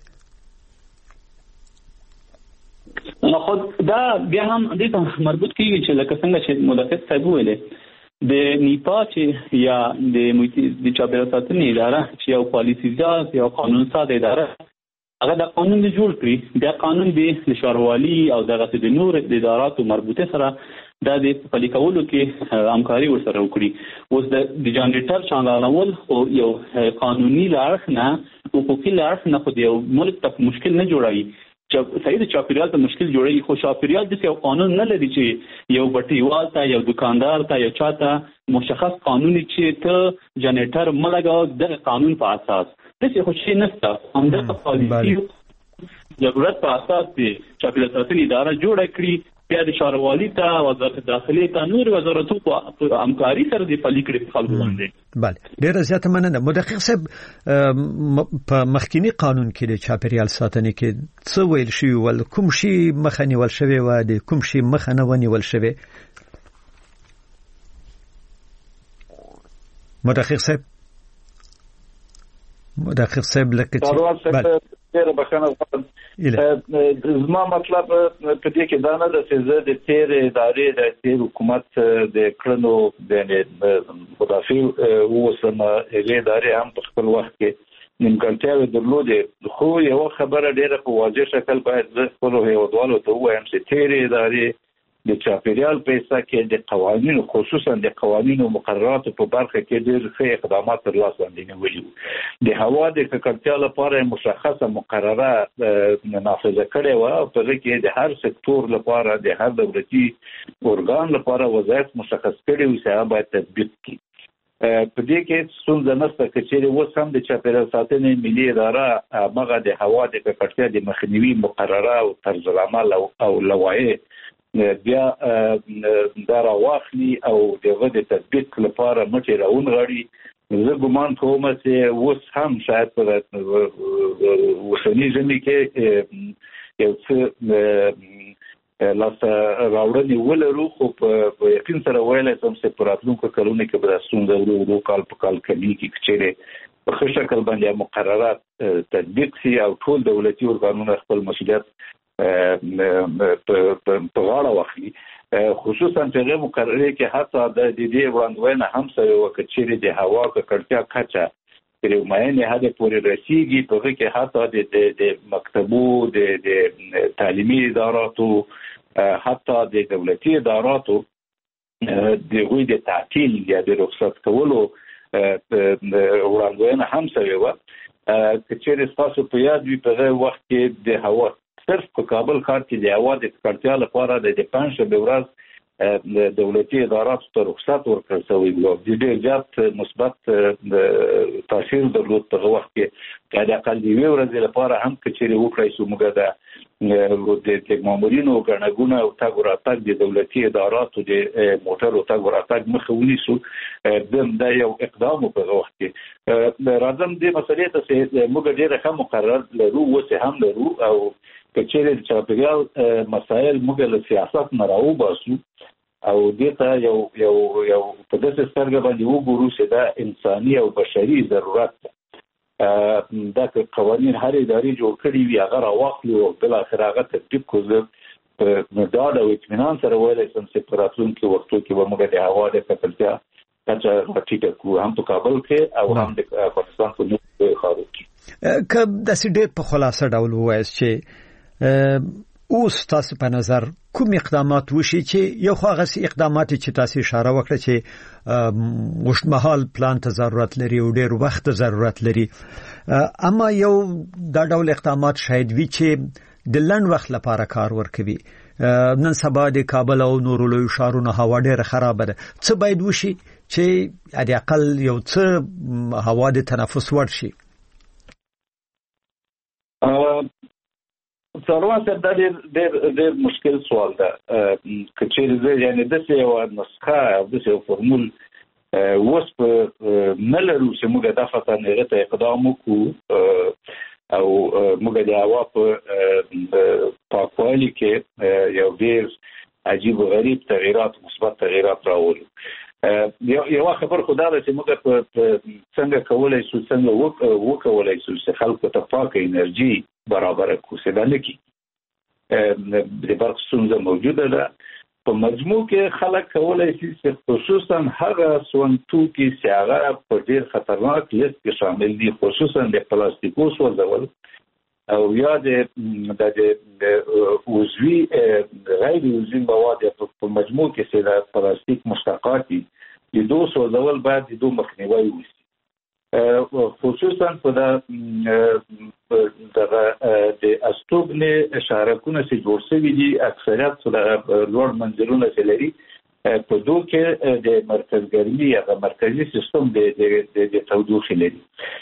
نو خو دا بیا هم دې ته مربوط کیږي چې لکه څنګه چې مدافع صاحب ویلې د نیپا چې یا د د چاپیریال ساتنې اداره چې یو پالیسي ساز یا قانون ساز اداره هغه د قانون جوړ کړی، دا قانون د ښاروالي او دغه د نور د اداراتو مربوطه سره دا د پلي کولو کې همکاري ورسره وکړي. اوس د جنریټر چالانول خو یو قانوني لارښ نه حقوقي لارښ نه خو د یو ملک ته مشکل نه جوړوي، صحیح د چاپیریال ته مشکل جوړوي، خو چاپیریال داسې یو قانون نه لري چې یو بټیوال ته یو دکاندار ته یو چاته مشخص قانوني چې ته جنریټر مه لګوه دغه قانون په اساس داسې خو شی نشته. همدغه پالیسي ضرورت په اساس د چاپیریال ساتنې اداره جوړه کړي، بیا د ښاروالي ته وزارت داخلي ته نور وزارتو په همکاري سره د پلي کړي په خلکو باندې. بله ډیره زیاته مننه. مدقق صاحب په مخکینی قانون کې د چاپیریال ساتنې کې څه ویل شوي ول، کوم شي مخه نیول شوی و، د کوم شي مخه نه ونیول شوی؟ مدقق صاحب مدقق صاحب لکه بله ډیره بخښنه غواړم. زما مطلب په دې کې دا نه ده چې زه د تیر ادارې د تیر حکومت د کړنو د مدافع اوسم هغې ادارې هم په خپل وخت کې نیمګړتیاوې درلودې، خو یوه خبره ډیره په واضح شکل باید زه خپلو هیوادوالو ته ووایم چې تیرې ادارې د چاپیریال په حصه کې د قوانینو خصوصا د قوانینو مقرراتو په برخه کې ډېر ښه اقدامات ترلاسه باندې نیولي وو. د هوا د ککړتیا لپاره مشخصه مقرره نافذه کړې وه او په هغې کې د هر سکتور لپاره د هر دولتي ارګان لپاره وظایف مشخص کړي وو چې هغه باید تطبیق کړي. په دې کې ستونزه نشته که چیرې اوس هم د چاپیریال ساتنې ملي اداره همغه د هوا د ککړتیا د مخنیوي مقرره او طرز العمل او لوایح بیا دا راواخلي او دغه د تطبیق لپاره مټې راونغاړي. زه ګمان کوم چې اوس هم شاید په اوسني ژمي کې یو څه لاسته راوړنې ولرو، خو په یقین سره ویلی شم چې په راتلونکو کلونو کې به دا ستونزه ورو ورو کال په کال کمیږي که چیرې په ښه شکل باندې مقررات تطبیق شي او ټول دولتي ارګانونه خپل مسؤلیت په غاړه واخلي، خصوصا چې هغه مقررې کې حتی د دې وړاندوینه هم شوې وه که چیرې د هوا ککړتیا کچه تر یو معینې حده پورې رسیږي، په هغې کې حتی د مکتبو د تعلیمي اداراتو حتی د دولتي اداراتو د غوی د تعطیل یا د رخصت کولو وړاندوینه هم شوې وه که چیرې ستاسو په یاد وي په دغه وخت کې د هوا صرف په کابل ښار کې د هوا د ککړتیا لپاره د پنجشنبې ورځ د دولتي اداراتو ته رخصت ورکړل شوی و. د ډېر زیات مثبت تاثیر درلود په هغه وخت کې که د اقل د یوې ورځې لپاره هم که چیرې وکړی شو موږ د د مامورینو ګڼه ګوڼه او تګ راتګ د دولتي اداراتو د موټرو تګ راتګ مخه ونیسو. دا یو اقدام په هغه وخت کې. راځم دې مسلې ته چې موږ ډېر ښه مقرر لرو، اوس هم لرو، او که چیرې د چاپېریال مسایل موږ له سیاست نه راوباسو او دې ته یو یو یو په داسې سترګه باندې وګورو چې دا انساني او بشري ضرورت ده. دا که قوانین هر ادارې جوړ کړي وي هغه راواخلو او بالاخره هغه تطبیق کړو. په ډاډ او اطمینان سره ویلی شم چې په راتلونکي وختو کې به موږ د هوا د ککړتیا کچه راټیټه کړو، هم په کابل کې او هم د افغانستان په نورو ښارونو کې. که داسې ډېر په خلاصه ډول ووایاست چې اوس تاسو په نظر کوم اقدامات وشي چې یو خو هغه اقدامات چې تاسو اشاره وکړه چې اوږدمهال پلان ته ضرورت لري او ډېر وخت ضرورت لري، اما یو دا ډول اقدامات شاید وي چې د لنډ وخت لپاره کار ورکوي. نن سبا د کابل او نورو لویو ښارونو هوا ډېره خرابه ده. څه باید وشي چې حد اقل یو څه هوا د تنفس وړ شي؟ څلور صاحب دا ډېر ډېر ډېر مشکل سوال ده. که چیرې زه یعنې داسې یوه نسخه او داسې یو فورمول اوس په نه لرو چې موږ دفعتاً هغې ته اقدام وکړو او موږ د هوا په پاکوالي کې یو ډېر عجیب و غریب تغییرات مثبت تغییرات راولو. یوه خبر خو دا ده چې موږ په څنګه کولی شو څنګه وکولی شو چې خلکو ته پاکه انرژي برابره کړو چې دا نه کېږي. د برق ستونزه موجوده ده. په مجموع کې خلک کولی شي چې خصوصا هغه سون توکي چې هغه په ډېر خطرناک لیست کې شامل دي، خصوصا د پلاستیکو سوځول او یا د عضوي غیر عضوي مواد په مجموع کې چې د پلاستیک مشتقات دي د دو سوځول باید د دو مخنیوی وشي. خصوصا په دغه د استوګنې شارکونه چې جوړ شوي دي اکثریت د لوړ منزلونه چې لري په دو کې د مرکزګرمي یا د مرکزي سیستم د تودوخې لري.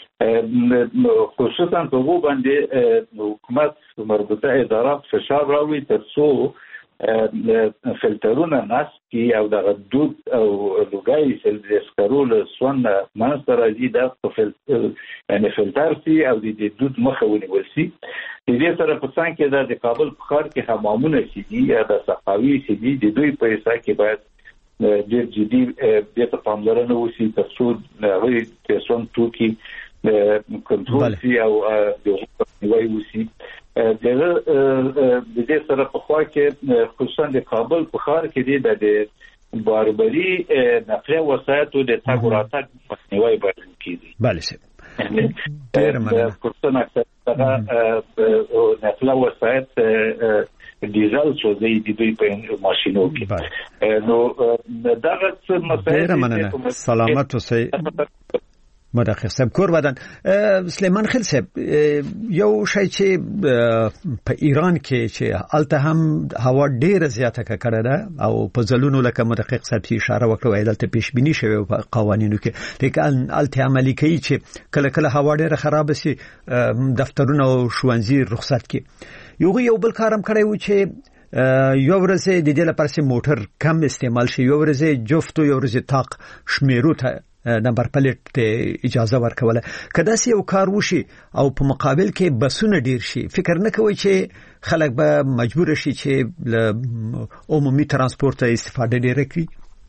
خصوصا په هغو باندې حکومت مربوطه ادارات فشار راوړي تر څو فلټرونه نصب کړي او دغه دود او لوګي چې د سکرو له سون منځته راځي دا یعنې فلټر شي او د دود مخه ونیول شي. د دې سره په څنګ کې د کابل په ښار کې حمامونه چې دي یا د سقاوي چې دي د دوی په حصه کې باید ډېر جدي دې ته پاملرنه وشي تر څو هغوی د سون توکي کنټرول شي او د مخنیوی وشي. دغه د دې سره په خوا کې خصوصا د کابل په ښار کې دي د باربري نقلیه وسایطو د تګ راتګ مخنیوی باید وکړي. بله صاحب ډېره مننه. خصوصا اکثره نقلیه وسایط ډیزل سوځي د دوی په ماشینو کې. نو دغه څه مسایل ډېره مننه. سلامت اوسئ مدقق صاحب. کور بدن سلیمان خیل صاحب، یو شی چې په ایران کې چې الته هم هوا ډیره زیاته کړه ده او په ځلونو لکه مدقق صاحب چې اشاره وکړه وایي دلته پیش بینی شوی په قوانینو کې، لیکن الته عملي کوي چې کله کله هوا ډیره خراب شي دفترونه او ښوونځي رخصت کړي. یو یو بل کارم کړی و چې یو ورځ د دې لپاره چې موټر کم استعمال شي، یو ورځ جفت یو ورځ طاق شمیرو ته نمبر پلیټ ته اجازه ورکوله. که داسې یو کار وشي او په مقابل کې بسونه ډیر شي، فکر نه کوئ چې خلک به مجبور شي چې له عمومي ترانسپورت استفاده ډیره کړي؟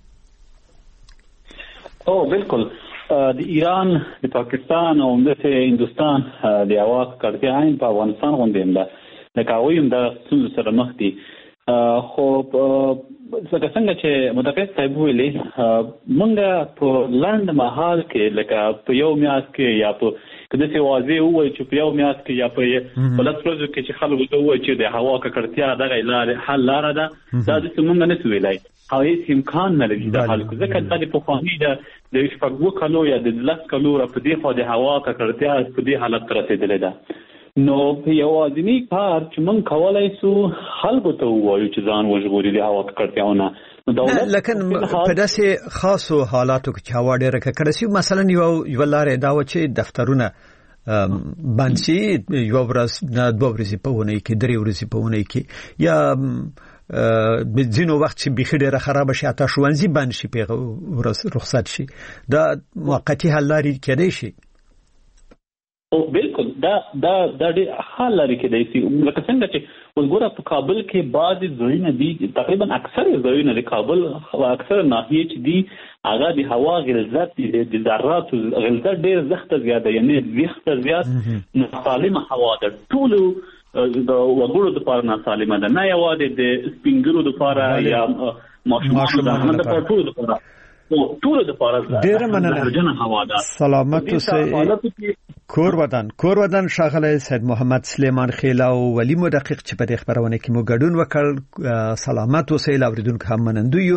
او بالکل د ایران، د پاکستان او د هندوستان د هوا ککړتیا عین په افغانستان غوندې هم ده، لکه هغوی هم د ستونزو سره مخ دي. خو څنګه څنګه چې مدقق صاحب ویلي، موږ په لنډ مهال کې لکه په یو میاشت کې یا په داسې واضح ووایو چې په یو میاشت کې یا په لس ورځو کې چې خلکو ته ووایي چې د هوا ککړتیا دغه لارې حل لاره ده، دا داسې موږ نه شو ویلی. هیڅ امکان نه لري د حل ځکه د پخواني د د شپږو کلو یا د لس کلو را په دې خو د هوا ککړتیا په دې حالت رسیدلې ده. نو یوازینی کار چې موږ کولای شو خلکو ته ووایو چې ځان وژغوري د هوا ککړتیاونه. لکن په داسې خاصو حالاتو کې چې هوا ډېره ککړه شي، مثلا یو یو لارې دا و چې دفترونه بند شي یو ورځ نه دوه ورځې په اونۍ کې درې ورځې په اونۍ کې، یا ځینو وخت چې بیخي ډېره خرابه شي حتی ښوونځي بند شي په ورځ رخصت شي. دا موقتي حل لارې کېدای شي. او بالکل دا دا د دې حل لري کې دی چې لکه څنګه چې وګوره په کابل کې بعض ځایونه دي، تقریبا اکثر ځایونه د کابل او اکثر ناحیې چې دي هغه د هوا غلظت د ذرات غلظت ډېر زیات زیاده، یعنی زیات زیات ناسالمه هوا ده. ټول د وګړو د پاره ناسالمه ده، نه یوازې د سپینګرو د پاره یا ماشومانو د پاره، ټول د پاره ټول د پاره ډېر مننه. سلامت اوسئ. کور ودان کور ودان شاغله سید محمد سلیمان خیلا او ولی مدقق چې په دې خبرونه کې مو ګډون وکړ. سلامت اوسئ اوریدونکو هم منندو یو.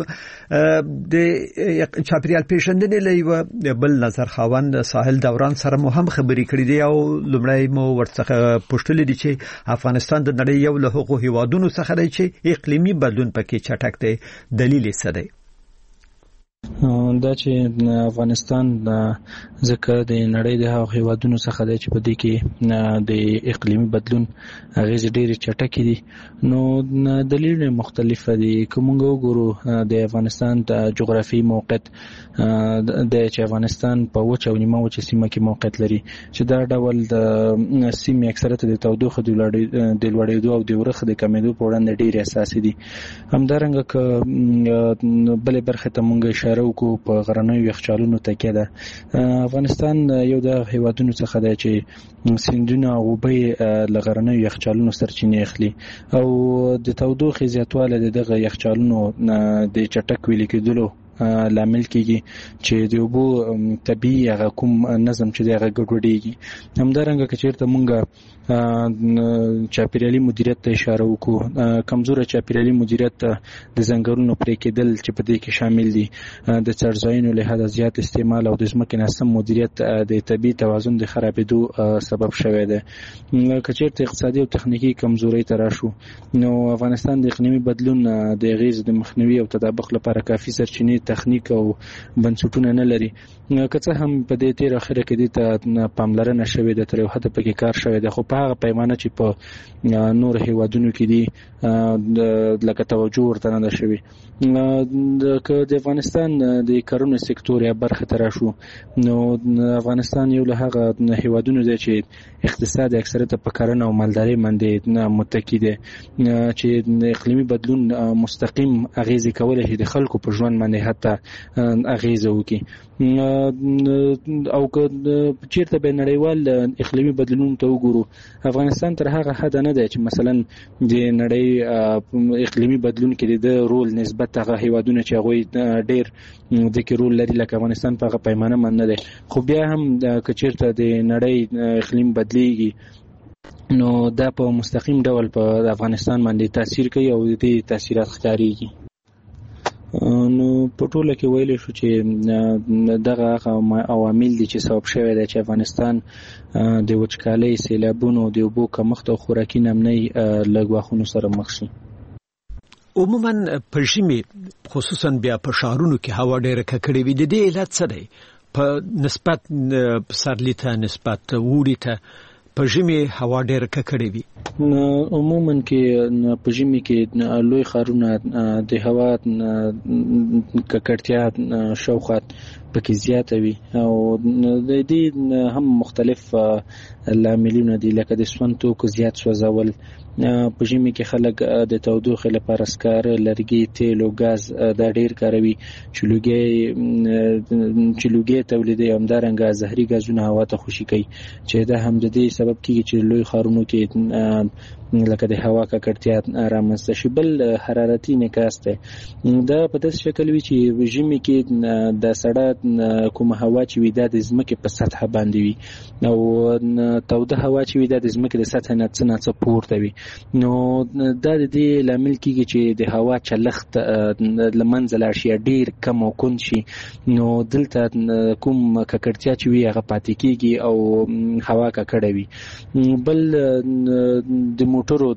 د چاپریال پیژندنې لوي بل نظر خاوند ساحل دوران سره مو هم خبرې کړې دي او لمړی مو ورڅخه پوښتنه دي چې افغانستان د نړۍ یو له هغو هیوادونو څخه دی چې اقلیمي بدلون پکې چټک دی. دلیل څه دی؟ دا چې افغانستان ځکه د نړۍ د هغو هیوادونو څخه دی چې په دې کې د اقلیمي بدلون اغېزې ډېرې چټکې دي. نو دلیلونه مختلفه دي. که موږ وګورو د افغانستان د جغرافیایي موقعیت دی چې افغانستان په وچه او نیمه وچه سیمه کې موقعیت لري، چې دا ډول د سیمې اکثریت د تودوخې د لوړېدو او د ورخ د کمېدو په وړاندې ډېرې اساسي دي. همدارنګه که بلې برخې ته موږ اشاره وکړو په غرنیو یخچالونو تکیه ده. افغانستان یو د هیوادونو څخه دی چې سیندونه او اوبه له غرنیو یخچالونو سرچینې اخلي او د تودوخې زیاتوالی د دغه یخچالونو د چټک ویلې کېدلو لامل کېږي چې د اوبو طبیعي هغه کوم نظم چې دی هغه ګډوډېږي. همدارنګه که چېرته مونږ چاپیریالي مدیریت ته اشاره وکړو، کمزوره چاپیریالي مدیریت ته د ځنګلونو پرې کېدل چې په دې کې شامل دي، د څړځایونو له حده زیات استعمال او د ځمکې ناسم مدیریت د طبیعي توازن د خرابېدو سبب شوی دی. که چېرته اقتصادي او تخنیکي کمزورۍ ته راشو، نو افغانستان د اقلیمي بدلون د اغېزو د مخنیوي او تطابق لپاره کافي سرچینې، تخنیک او بنسټونه نه لري. که څه هم په دې تیر اخره کې دې ته پاملرنه شوې ده، تر یو حده پکې کار شوی دی، خو په هغه پیمانه چې په نور هیوادونو کې دي لکه توجه ورته نه ده شوې. که د افغانستان د کرنې سکتور یا برخه ته راشو، نو افغانستان یو له هغه هیوادونو دی چې اقتصاد اکثریت په کرنه او مالدارۍ باندې متکی دی، چې د اقلیمي بدلون مستقیم اغیزې کولی شي د خلکو په ژوند باندې حتی اغیزه وکړي. او که چیرته به نړیوال اقلیمي بدلونونو ته وګورو، افغانستان تر هغه حد نه دی چې مثلا د نړۍ اقلیمي بدلون کې د رول نسبت هغه هیوادونه چې هغوی ډېر د کې رول لري لکه افغانستان په هغه پیمانه باندې نه دی. خو بیا هم که چیرته د نړۍ اقلیم بدلیږي، نو دا په مستقیم ډول په افغانستان باندې تاثیر کوي او د دې تاثیرات ښکارېږي. نو په ټوله کې ویلی شو چې دغه عوامل دي چې سبب شوی دی چې افغانستان د وچکالۍ، سیلابونو، د اوبو کمښت او خوراکي نمنۍ له ګواښونو سره مخ شي. عموما په ژمي خصوصا بیا په ښارونو کې هوا ډېره ککړې وي، د دې علت څه دی؟ په نسبت پسرلي ته، نسبت اوړي ته په ژمي هوا ډېره ککړې وي. عموما کې په ژمي کې لوی ښارونه د هوا ککړتیا شاوخوا پکې زیاته وي او د دې هم مختلف لاملونه دي، لکه د سون توکو زیات سوځول. په ژمي کې خلک د تودوخې لپاره سکاره، لرګي، تیل او ګاز دا ډېر کاروي چې لوګي چې لوګي تولیدوي. همدارنګه زهري ګازونه هوا ته خوشي کوي چې دا هم د دې سبب کېږي چې لوی ښارونو کې لکه د هوا ککړتیا رامنځته شي. بل حرارتي انعکاس دی، دا په داسې شکل وي چې ژمي کې د سړه کومه هوا چې وي دا د ځمکې په سطحه باندې وي او توده هوا چې وي دا د ځمکې د سطحې نه څه نه څه پورته وي. نو دا د دې لامل کیږي چې د هوا چلخت لمنځه لاړ شي ډیر کم او کون شي نو دلته کوم ککړتیا چې وي هغه پاتې کیږي او هوا ککړه وي. بل د موټرو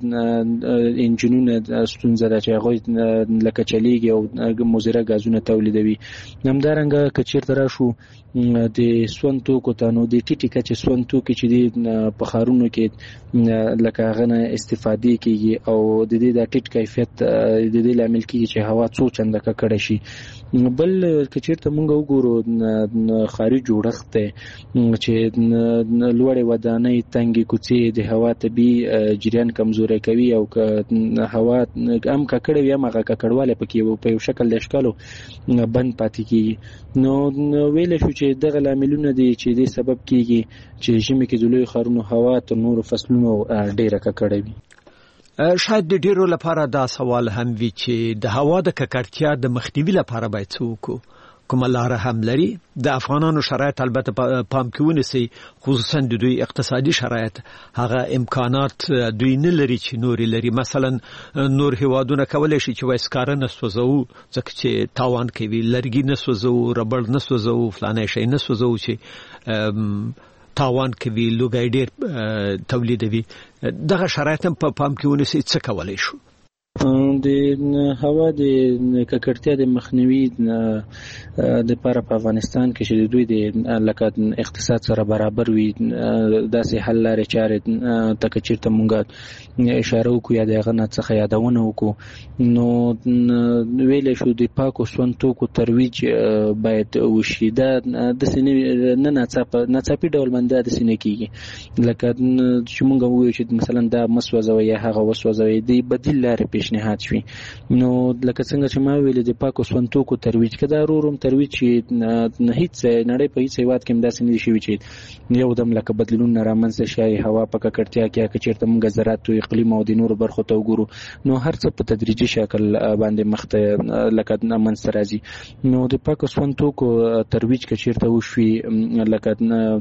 انجنونو ستونزه ده چې هغه لکه چلیږي او مضره غازونه تولیدوي. همدارنګه که چیرته راشو د سون توکو ته نو د ټیټي کچې سون توکي چې د په ښارونو کې لکه هغه نه استفادې کیږي او د دې د ټیټ کیفیت د دې لامل کیږي چې هوا څو چنده ککړه شي. بل که چیرته مونږ وګورو ښاري جوړښت دی چې لوړې ودانۍ تنګې کوڅې د هوا طبیعي جریان کمزوری کوي او که هوا هم ککړه وي هم هغه ککړوالی پکې په یو شکل د اشکالو بند پاتې کیږي. نو ویلی شو چې دغه لاملونه دي چې دې سبب کیږي چې ژمي کې د لویو ښارونو هوا تر نورو فصلونو ډیره ککړه وي. شاید د ډیرو لپاره دا سوال هم وي چې د هوا د ککړتیا د مخنیوي لپاره باید څه وکړو. کومه لاره هم لري؟ د افغانانو شرایط البته پام کې ونیسي، خصوصا د دوی اقتصادي شرایط هغه امکانات دوی نه لري چې نور لري. مثلا نور هیوادونه کولای شي چې وایسکاره نه سوځو ځکه چې تاوان کوي، لرګي نه سوځو، ربړ نه سوځو، فلانه شي نه سوځو چې تاوان کوي، لوګي ډیر تولیدوي. دغه شرایط هم په پام کې ونیسي څه کولای شو؟ د هوا د ککړتیا د مخنیوي د لپاره په افغانستان کې چې د دوی د لکه اقتصاد سره برابر وي داسې حل لارې چارې ته که چیرته مونږ اشاره وکړو یا د هغه نه څخه یادونه وکړو نو ویلی شو د پاکو سون توکو ترویج باید وشي. دا داسې نه ناڅاپي ډول باندې داسې نه کېږي لکه چې مونږ ووایو چې مثلا دا مه سوځوئ یا هغه وسوځوئ، د بدیل لارې پیشنهاد شوي. نو لکه څنګه چې ما ویلې د پاکو سون توکو ترویج که دا روروم ترویج چې هیڅ نړۍ په هیڅ هیواد کې هم داسې نه دي شوي چې یو دم لکه بدلونونه رامنځته شي هوا په ککړتیا کې. که چیرته موږ زراعت او اقلیم او د نورو برخو ته وګورو نو هر څه په تدریجي شکل باندې مخته لکه منځته راځي. نو د پاکو سون توکو ترویج که چیرته وشوي لکه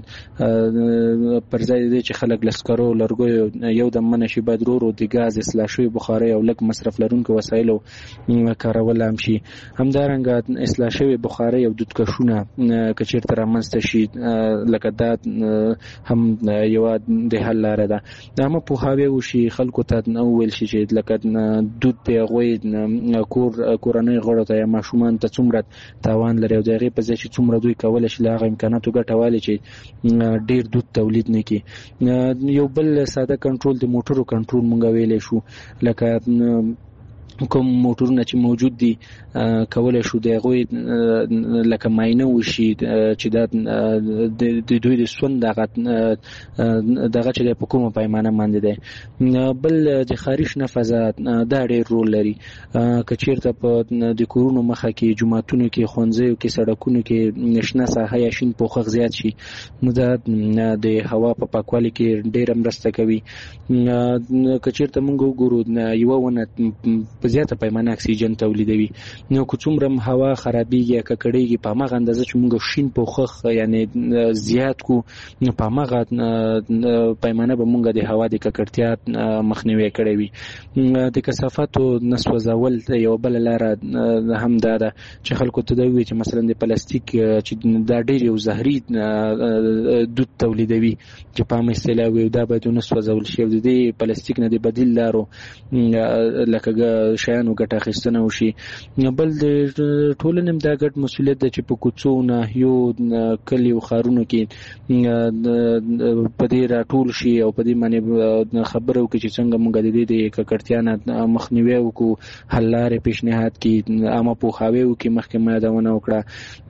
پر ځای دی چې خلک له سکرو لرګیو یو دم منع شي، باید ورو ورو د ګاز اصلاح شوي بخارۍ او لږ مصرف لرونکو وسایلو کارول هم شي. همدارنګه اصلاح شوي بخارۍ او دودکشونه که چیرته رامنځته شي لکه دا هم یوه د حل لاره ده. دا هم پوهاوی وشي، خلکو ته وویل شي چې لکه دود د هغوی کور کورنۍ غړو ته یا ماشومانو ته څومره تاوان لري او د هغې په ځای چې څومره دوی کولی شي له هغه امکاناتو ګټه واخلي چې ډېر دود تولید نه کړي. یو بل ساده کنټرول د موټرو کنټرول مونږ ویلی شو، لکه کوم موټرونه چې موجود دي کولای شو د هغوی لکه معاینه وشي چې دا د دوی د سون دغه دغه چې په کومه پیمانه باندې دی. بل د خارش نفضه دا ډېر رول لري. که چیرته په د کورونو مخه کې جوماتونو کې ښوونځیو کې سړکونو کې شنه ساحه یا شین پوښښ زیات شي نو دا د هوا په پاکوالي کې ډېره مرسته کوي. که چیرته موږ وګورو یوه ونه په زیاته پیمانه اکسیجن تولیدوي نو که څومره هم هوا خرابېږي یا ککړېږي په هماغه اندازه چې موږ شین پوښښ یعنې زیات کو نو په هماغه پیمانه به موږ د هوا د ککړتیا مخنیوی کړی وي. د کثافاتو نه سوځول یوه بله لاره هم دا ده چې خلکو ته دا ووایي چې مثلا د پلاستیک چې دا ډېر یو زهري دود تولیدوي چې په عامه اصطلاح وي دا باید ونه سوځول شي او د دې پلاستیک نه د بدیل لارو لکه شیانو ګټه اخیستنه وشي. بل د ټولنې دا ګډ مسؤلیت ده چې په کوڅو ناحیو کلیو ښارونو کې په دې راټول شي او په دې باندې خبره وکړي چې څنګه موږ د دې د ککړتیا نه مخنیوی وکړو، حل لارې پیشنهاد کړي، عامه پوهاوی وکړي. مخکې ما یادونه وکړه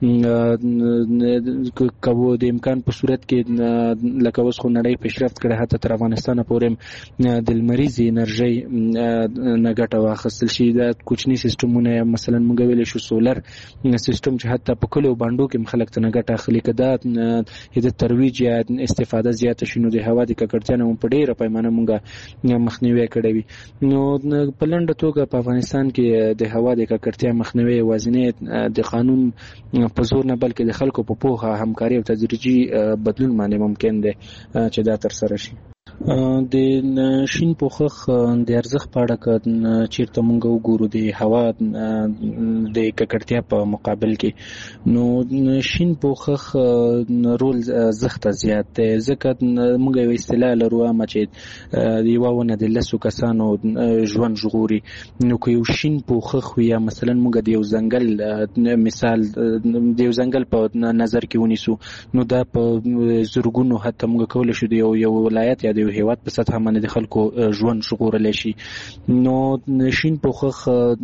که د امکان په صورت کې لکه اوس خو نړۍ پیشرفت کړی حتی تر افغانستانه پورې د لمریزې انرژۍ نه ګټه واخیستل شي. دا کوچني سیستمونه مثلا موږ ویلی شو سولر سیستم چې حتی په کلیو بانډو کې خلک ته نه ګټه اخلي، که دا د ترویج یا استفاده زیاته شي نو د هوا د ککړتیا نه په ډېره پیمانه موږ مخنیوی کړی وي. نو په لنډه توګه په افغانستان کې د هوا د ککړتیا مخنیوی یوازینی د قانون په زور نه بلکې د خلکو په پوهه، همکاري او تدریجي بدلون باندې ممکن دی چې دا ترسره شي. د شین پوخخ د ارزښت په اړه که چیرته مونږ وګورو د هوا د ککړتیا په مقابل کې، نو شین پوخخ رول زښت زیات دی، ځکه مونږ یو اصطلاح لرو عامه چې د یوه ونه د لسو کسانو ژوند ژغوري. نو که یو شین پوخخ وي، یا مثلا مونږ د یو ځنګل مثال د یو ځنګل په نظر کې ونیسو، نو دا په زرګونو حتی مونږ کولی شو د یو ولایت یا د یو هیواد په سطح باندې د خلکو ژوند ژغورلی شي. نو شین پوخخ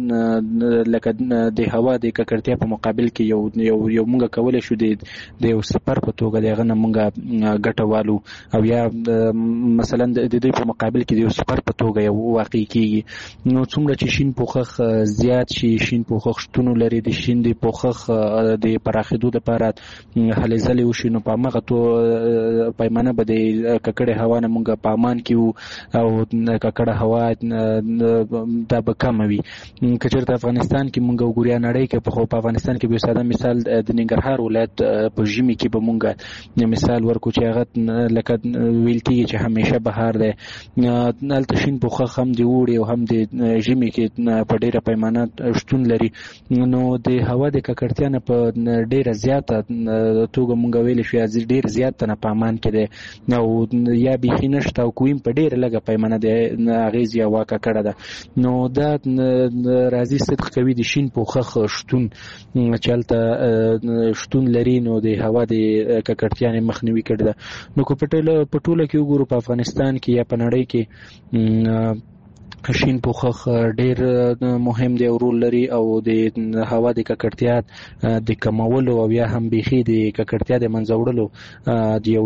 لکه د هوا د ککړتیا په مقابل کې یو یو یو مونږ کولی شو د یو سپر په توګه د هغه نه مونږ ګټه والو، او یا مثلا د دوی په مقابل کې د یو سپر په توګه یو واقع کیږي. نو څومره چې شین پوخخ زیات شي، شین پوخخ شتون لري، د شین د پوخخ د پراخېدو لپاره هلې ځلې وشي، نو په همغه تو پیمانه به د ککړې هوا نه مونږ په امان کې وو، او ککړه هوا دا به کمه وي. که چېرته افغانستان کې مونږ وګورو یا نړۍ کې، خو په افغانستان کې به یو ساده مثال د ننګرهار ولایت په ژمي کې به مونږ مثال ورکو چې هغه لکه ویل کېږي چې همیشه بهار دی، هلته شین پوخخ هم د اوړي او هم د ژمي کې په ډېره پیمانه شتون لري. نو د هوا د ککړتیا نه په ډېره زیاته توګه مونږ ویلی شو، یا ډېر زیات نه په امان کې دی، او یا بیخي نشته، او کویم په ډېره لږه پیمانه د اغېز یا واقع کړې ده. نو دا راځي صدق کوي د شین پوخخ شتون چې هلته شتون لري، نو د هوا د ککړتیا نه مخنیوي کړې ده. نو که په ټوله کې وګورو په افغانستان کې یا په نړۍ کې، شین پوخخ ډیر مهم دی او رول لري، او د هوا د ککړتیا د کمولو او یا هم بیخي د ککړتیا د منځه وړلو د یو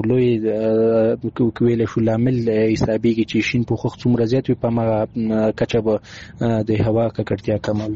لوی ویلی شو لامل حسابېږي چې شین پوخخ څومره زیات وي، په همغه کچه به د هوا ککړتیا کموي.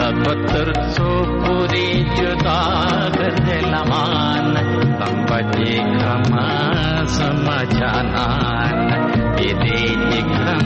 सब तरसो पूरी जुदा गते लमान तम बजे खमा समाचानान ये दे खम